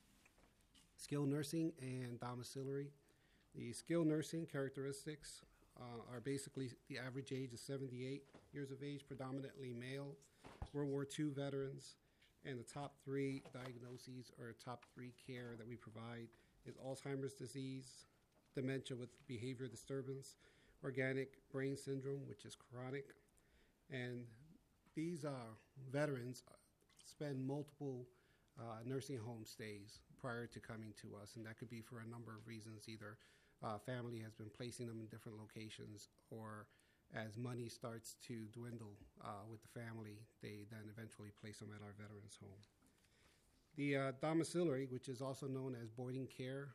skilled nursing and domiciliary. The skilled nursing characteristics uh, are basically the average age is seventy-eight years of age, predominantly male, World War Two veterans, and the top three diagnoses or top three care that we provide is Alzheimer's disease, dementia with behavior disturbance, organic brain syndrome, which is chronic. And these uh, veterans spend multiple uh, nursing home stays prior to coming to us, and that could be for a number of reasons. Either uh, family has been placing them in different locations, or as money starts to dwindle uh, with the family, they then eventually place them at our veterans home. The uh, domiciliary, which is also known as boarding care,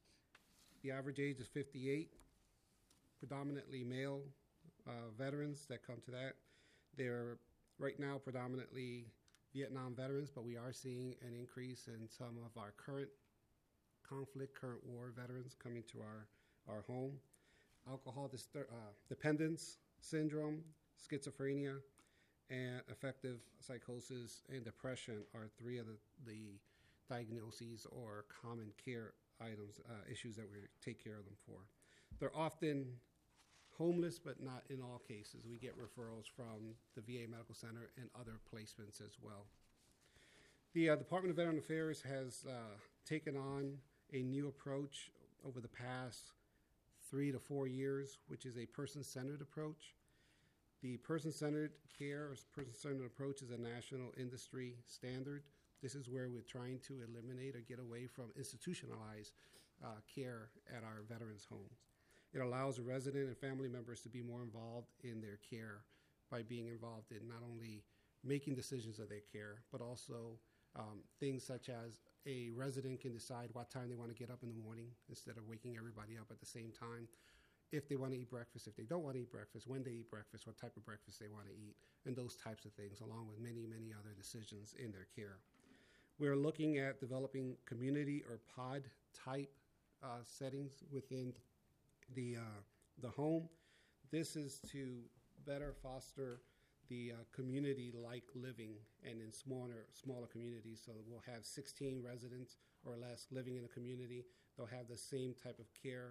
the average age is fifty-eight, predominantly male uh, veterans that come to that. They're right now predominantly Vietnam veterans, but we are seeing an increase in some of our current conflict, current war veterans coming to our, our home. Alcohol dis- uh, dependence syndrome, schizophrenia, and affective psychosis and depression are three of the, the diagnoses or common care items, uh, issues that we take care of them for. They're often homeless, but not in all cases. We get referrals from the V A Medical Center and other placements as well. The uh, Department of Veteran Affairs has uh, taken on a new approach over the past three to four years, which is a person-centered approach. The person-centered care or person-centered approach is a national industry standard. This is where we're trying to eliminate or get away from institutionalized uh, care at our veterans' homes. It allows the resident and family members to be more involved in their care by being involved in not only making decisions of their care, but also um, things such as a resident can decide what time they want to get up in the morning instead of waking everybody up at the same time, if they want to eat breakfast, if they don't want to eat breakfast, when they eat breakfast, what type of breakfast they want to eat, and those types of things, along with many, many other decisions in their care. We're looking at developing community or pod type uh, settings within the uh, the home. This is to better foster the uh, community-like living and in smaller smaller communities. So we'll have sixteen residents or less living in a community. They'll have the same type of care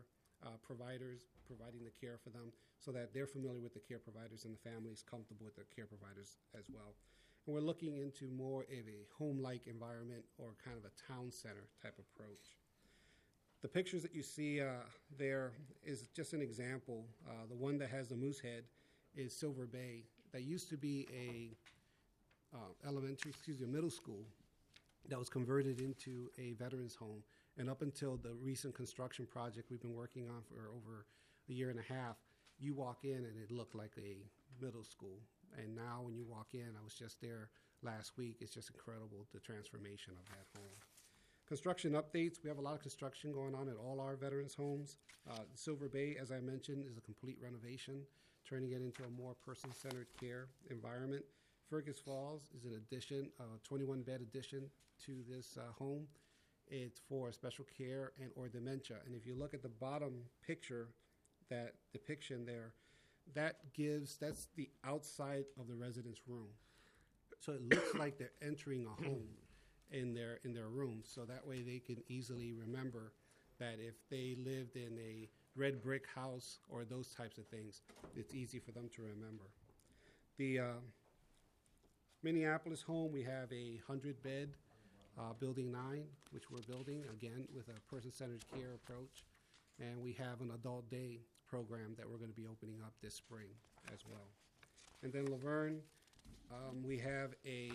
uh, providers providing the care for them so that they're familiar with the care providers and the families comfortable with the care providers as well. And we're looking into more of a home-like environment or kind of a town center type approach. The pictures that you see uh, there is just an example. Uh, the one that has the moose head is Silver Bay. That used to be a uh, elementary, excuse me, a middle school that was converted into a veterans home. And up until the recent construction project we've been working on for over a year and a half, you walk in and it looked like a middle school. And now when you walk in, I was just there last week, it's just incredible, the transformation of that home. Construction updates, we have a lot of construction going on at all our veterans homes. Uh, Silver Bay, as I mentioned, is a complete renovation, turning it into a more person-centered care environment. Fergus Falls is an addition, a twenty-one bed addition to this uh, home. It's for special care and or dementia. And if you look at the bottom picture, that depiction there, that gives, that's the outside of the resident's room. So it looks like they're entering a home in their in their room. So that way they can easily remember that if they lived in a red brick house or those types of things, it's easy for them to remember. The uh, Minneapolis home, we have a hundred bed uh, building nine, which we're building, again, with a person-centered care approach. And we have an adult day program that we're going to be opening up this spring as well. And then Laverne, um, we have a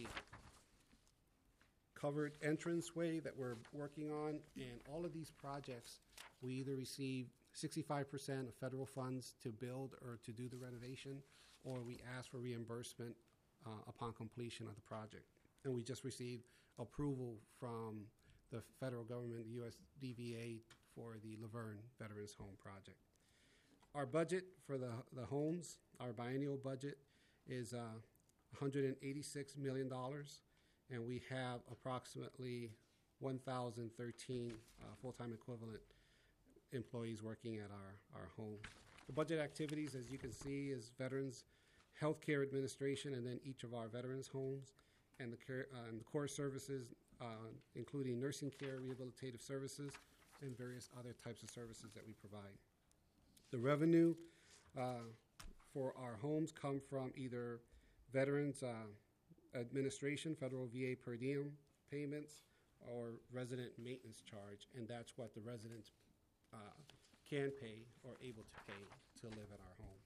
covered entranceway that we're working on, and all of these projects, we either receive sixty-five percent of federal funds to build or to do the renovation, or we ask for reimbursement uh, upon completion of the project. And we just received approval from the federal government, the U S D V A, for the Laverne Veterans Home Project. Our budget for the, the homes, our biennial budget, is uh, one hundred eighty-six million dollars, and we have approximately one thousand thirteen uh, full-time equivalent employees working at our, our home. The budget activities, as you can see, is Veterans Healthcare Administration and then each of our veterans homes, and the, care, uh, and the core services, uh, including nursing care, rehabilitative services, and various other types of services that we provide. The revenue uh, for our homes come from either Veterans uh, Administration, federal V A per diem payments, or resident maintenance charge, and that's what the residents uh, can pay or able to pay to live at our homes.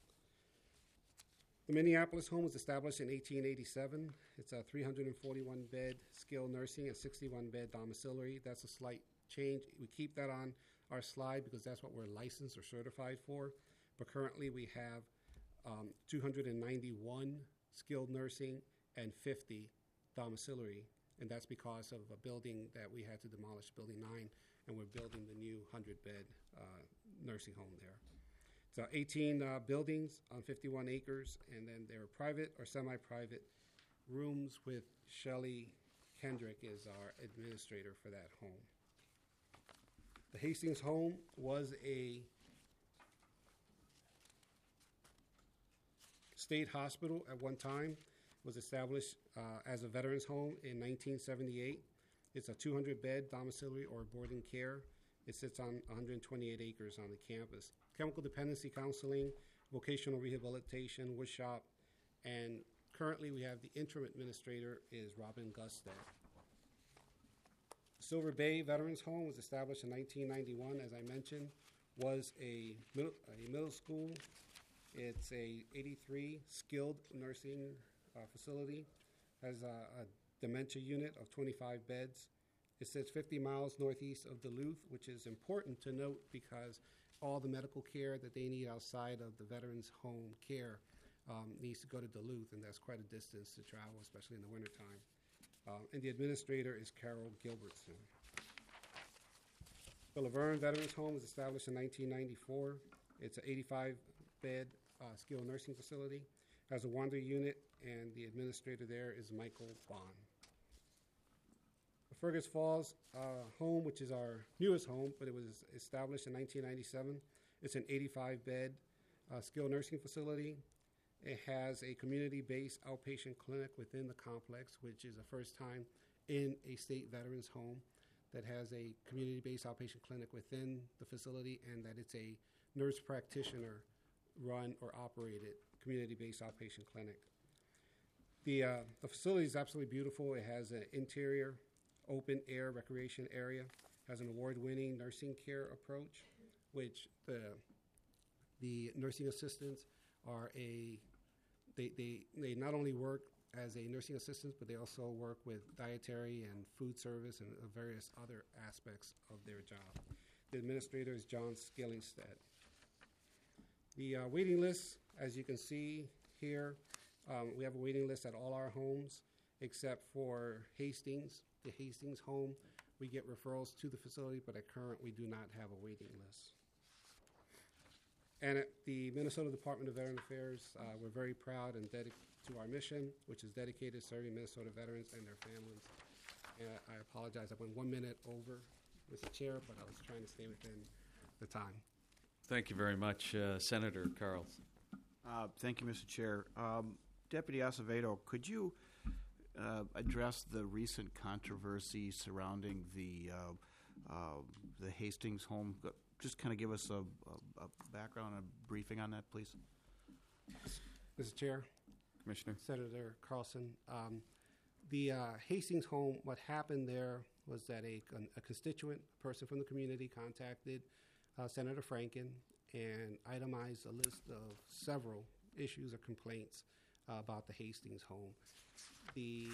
The Minneapolis home was established in eighteen eighty-seven. It's a three hundred forty-one bed skilled nursing and sixty-one bed domiciliary. That's a slight change. We keep that on our slide because that's what we're licensed or certified for. But currently we have um, two hundred ninety-one skilled nursing and fifty domiciliary, and that's because of a building that we had to demolish, Building nine, and we're building the new one hundred bed uh, nursing home there. So eighteen uh, buildings on fifty-one acres, and then they're private or semi-private rooms with Shelley Kendrick is our administrator for that home. The Hastings home was a state hospital at one time. It was established uh, as a veterans home in nineteen seventy-eight. It's a two hundred bed domiciliary or boarding care. It sits on one hundred twenty-eight acres on the campus. Chemical dependency counseling, vocational rehabilitation, wood shop, and currently we have the interim administrator is Robin Gustad. Silver Bay Veterans Home was established in nineteen ninety-one, as I mentioned, was a middle, a middle school. It's a eighty-three skilled nursing uh, facility, has a, a dementia unit of twenty-five beds. It sits fifty miles northeast of Duluth, which is important to note because all the medical care that they need outside of the veterans home care um, needs to go to Duluth, and that's quite a distance to travel, especially in the wintertime. Um, and the administrator is Carol Gilbertson. The Laverne Veterans Home was established in nineteen ninety-four. It's an eighty-five bed uh, skilled nursing facility. Has a Wander unit, and the administrator there is Michael Bond. The Fergus Falls uh, home, which is our newest home, but it was established in nineteen ninety-seven. It's an eighty-five bed uh, skilled nursing facility. It has a community-based outpatient clinic within the complex, which is the first time in a state veterans home. that has a community-based outpatient clinic within the facility, and that it's a nurse practitioner run or operated community-based outpatient clinic. The, uh, the facility is absolutely beautiful. It has an interior open air recreation area, has an award-winning nursing care approach, which the, the nursing assistants are a, they, they, they not only work as a nursing assistant, but they also work with dietary and food service and uh, various other aspects of their job. The administrator is John Skillingstead. The uh, waiting list, as you can see here, um, we have a waiting list at all our homes except for Hastings. The Hastings home, we get referrals to the facility, but at current we do not have a waiting list. And at the Minnesota Department of Veteran Affairs, uh, we're very proud and dedicated to our mission, which is dedicated to serving Minnesota veterans and their families. And I apologize, I went one minute over, Mister Chair, but I was trying to stay within the time. Thank you very much, uh, Senator Carls. Uh, thank you, Mister Chair. Um, Deputy Acevedo, could you uh, address the recent controversy surrounding the uh, uh, the Hastings home? Just kind of give us a, a, a background, a briefing on that, please. Mister Chair, Commissioner, Senator Carlson, um, the uh, Hastings home, what happened there was that a, a constituent, a person from the community, contacted uh, Senator Franken and itemized a list of several issues or complaints uh, about the Hastings home. The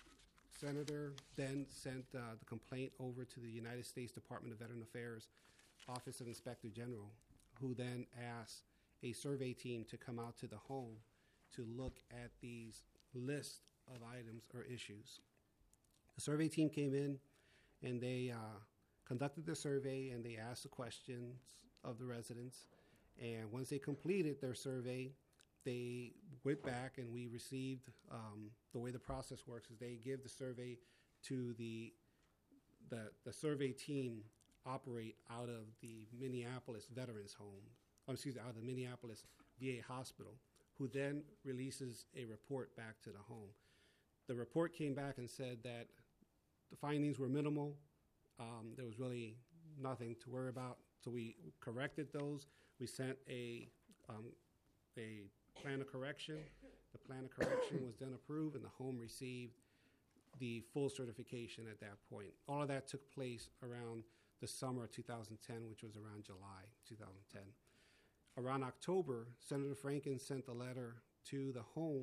senator then sent uh, the complaint over to the United States Department of Veteran Affairs Office of Inspector General, who then asked a survey team to come out to the home to look at these list of items or issues. The survey team came in and they uh, conducted the survey and they asked the questions of the residents. And once they completed their survey, they went back and we received, um, the way the process works is they give the survey to the, the, the survey team operate out of the Minneapolis Veterans Home, oh, excuse me, out of the Minneapolis V A Hospital, who then releases a report back to the home. The report came back and said that the findings were minimal. Um, there was really nothing to worry about. So we corrected those. We sent a, um, a plan of correction. The plan of correction was then approved, and the home received the full certification at that point. All of that took place around the summer of two thousand ten, which was around July two thousand ten. Around October, Senator Franken sent a letter to the home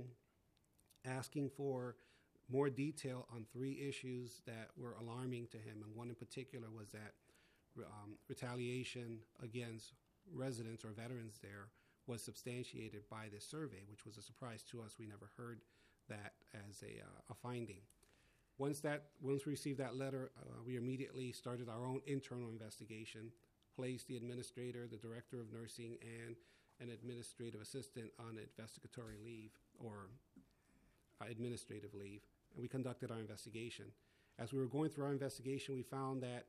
asking for more detail on three issues that were alarming to him, and one in particular was that um, retaliation against residents or veterans there was substantiated by this survey, which was a surprise to us. We never heard that as a, uh, a finding. Once that, once we received that letter, uh, we immediately started our own internal investigation, placed the administrator, the director of nursing, and an administrative assistant on investigatory leave or uh, administrative leave, and we conducted our investigation. As we were going through our investigation, we found that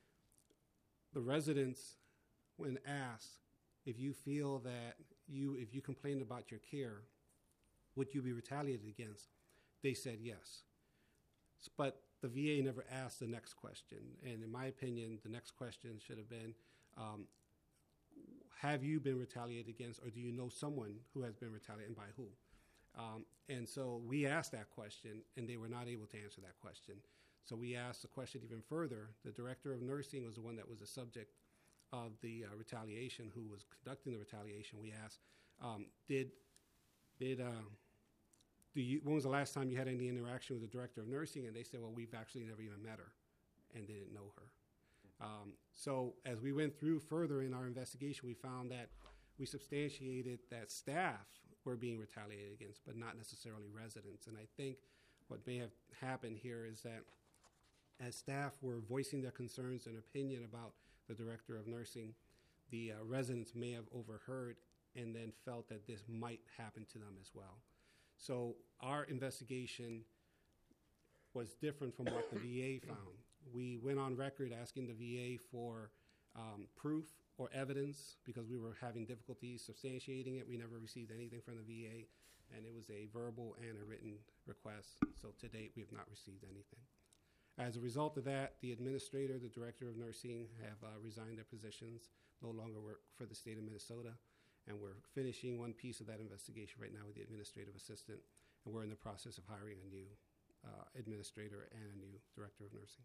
the residents, when asked if you feel that you, if you complained about your care, would you be retaliated against, they said yes. But the V A never asked the next question. And in my opinion, the next question should have been, um, have you been retaliated against, or do you know someone who has been retaliated, and by who? Um, and so we asked that question, and they were not able to answer that question. So we asked the question even further. The director of nursing was the one that was the subject of the uh, retaliation, who was conducting the retaliation. We asked, um, did, did, uh, do you, when was the last time you had any interaction with the director of nursing? And they said, well, we've actually never even met her and didn't know her. Um, so as we went through further in our investigation, we found that we substantiated that staff were being retaliated against, but not necessarily residents. And I think what may have happened here is that as staff were voicing their concerns and opinion about the director of nursing, the uh, residents may have overheard and then felt that this might happen to them as well. So our investigation was different from what the V A found. We went on record asking the V A for um, proof or evidence because we were having difficulties substantiating it. We never received anything from the V A, and it was a verbal and a written request. So to date, we have not received anything. As a result of that, the administrator, the director of nursing have uh, resigned their positions, no longer work for the state of Minnesota, and we're finishing one piece of that investigation right now with the administrative assistant, and we're in the process of hiring a new uh, administrator and a new director of nursing.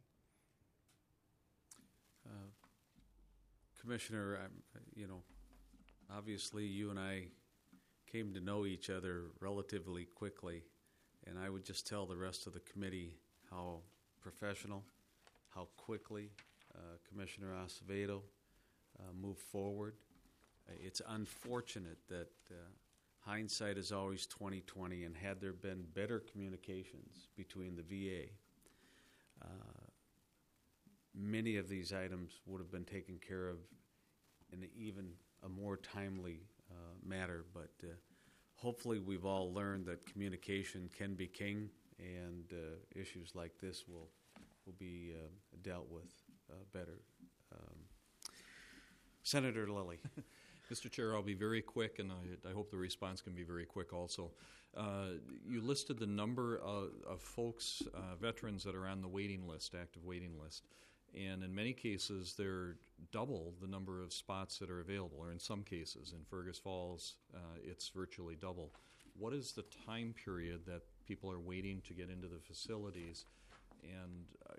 Uh, Commissioner, I'm, you know, obviously you and I came to know each other relatively quickly, and I would just tell the rest of the committee how professional, how quickly uh, Commissioner Acevedo uh, moved forward. Uh, it's unfortunate that uh, hindsight is always twenty twenty, and had there been better communications between the V A, uh, many of these items would have been taken care of in even a more timely uh, matter. But uh, hopefully we've all learned that communication can be king, and uh, issues like this will will be uh, dealt with uh, better. Um, Senator Lilly. Mister Chair, I'll be very quick, and I, I hope the response can be very quick also. Uh, you listed the number of, of folks, uh, veterans that are on the waiting list, active waiting list. And in many cases, they're double the number of spots that are available, or in some cases. In Fergus Falls, uh, it's virtually double. What is the time period that people are waiting to get into the facilities, and uh,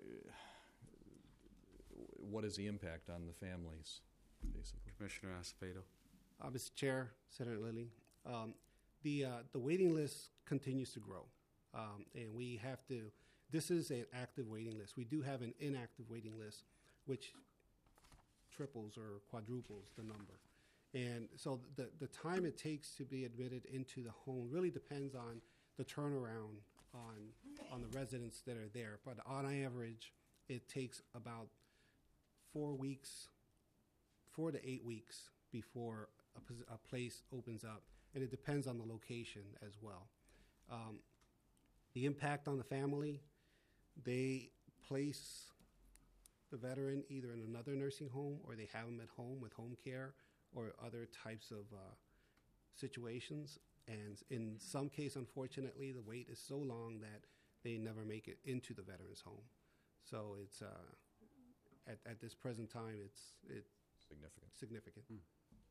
what is the impact on the families, basically? Commissioner Acevedo. Uh, Mister Chair, Senator Lilly, um, the uh, the waiting list continues to grow, um, and we have to. This is an active waiting list. We do have an inactive waiting list, which triples or quadruples the number. And so the the time it takes to be admitted into the home really depends on the turnaround on on the residents that are there. But on average, it takes about four weeks, four to eight weeks before a, pos- a place opens up, and it depends on the location as well. Um, the impact on the family, they place the veteran either in another nursing home, or they have them at home with home care or other types of uh, situations. And in some case, unfortunately, the wait is so long that they never make it into the veteran's home. So it's uh, at, at this present time, it's it's significant. Significant. Hmm.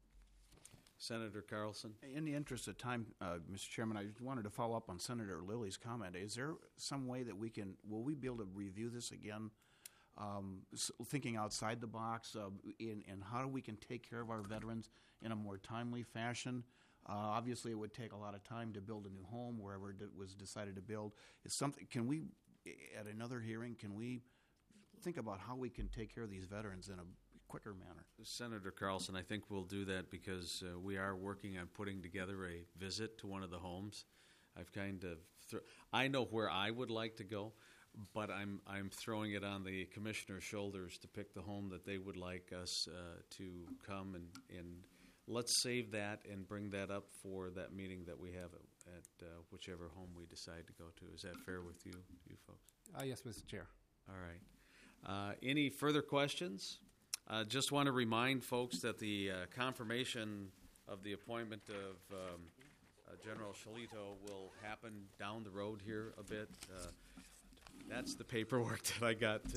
Senator Carlson. In the interest of time, uh, Mister Chairman, I wanted to follow up on Senator Lilly's comment. Is there some way that we can, will we be able to review this again, um, s- thinking outside the box, uh, in, in how we can take care of our veterans in a more timely fashion? Uh, obviously, it would take a lot of time to build a new home wherever it was decided to build. Is something? Can we, at another hearing, can we think about how we can take care of these veterans in a quicker manner? Senator Carlson, I think we'll do that because uh, we are working on putting together a visit to one of the homes. I've kind of, th- I know where I would like to go, but I'm I'm throwing it on the commissioner's shoulders to pick the home that they would like us uh, to come and, and let's save that and bring that up for that meeting that we have at, at uh, whichever home we decide to go to. Is that fair with you, you folks? Uh, yes, Mister Chair. All right. Uh, any further questions? Uh, just want to remind folks that the uh, confirmation of the appointment of um, uh, General Shalito will happen down the road here a bit. Uh, that's the paperwork that I got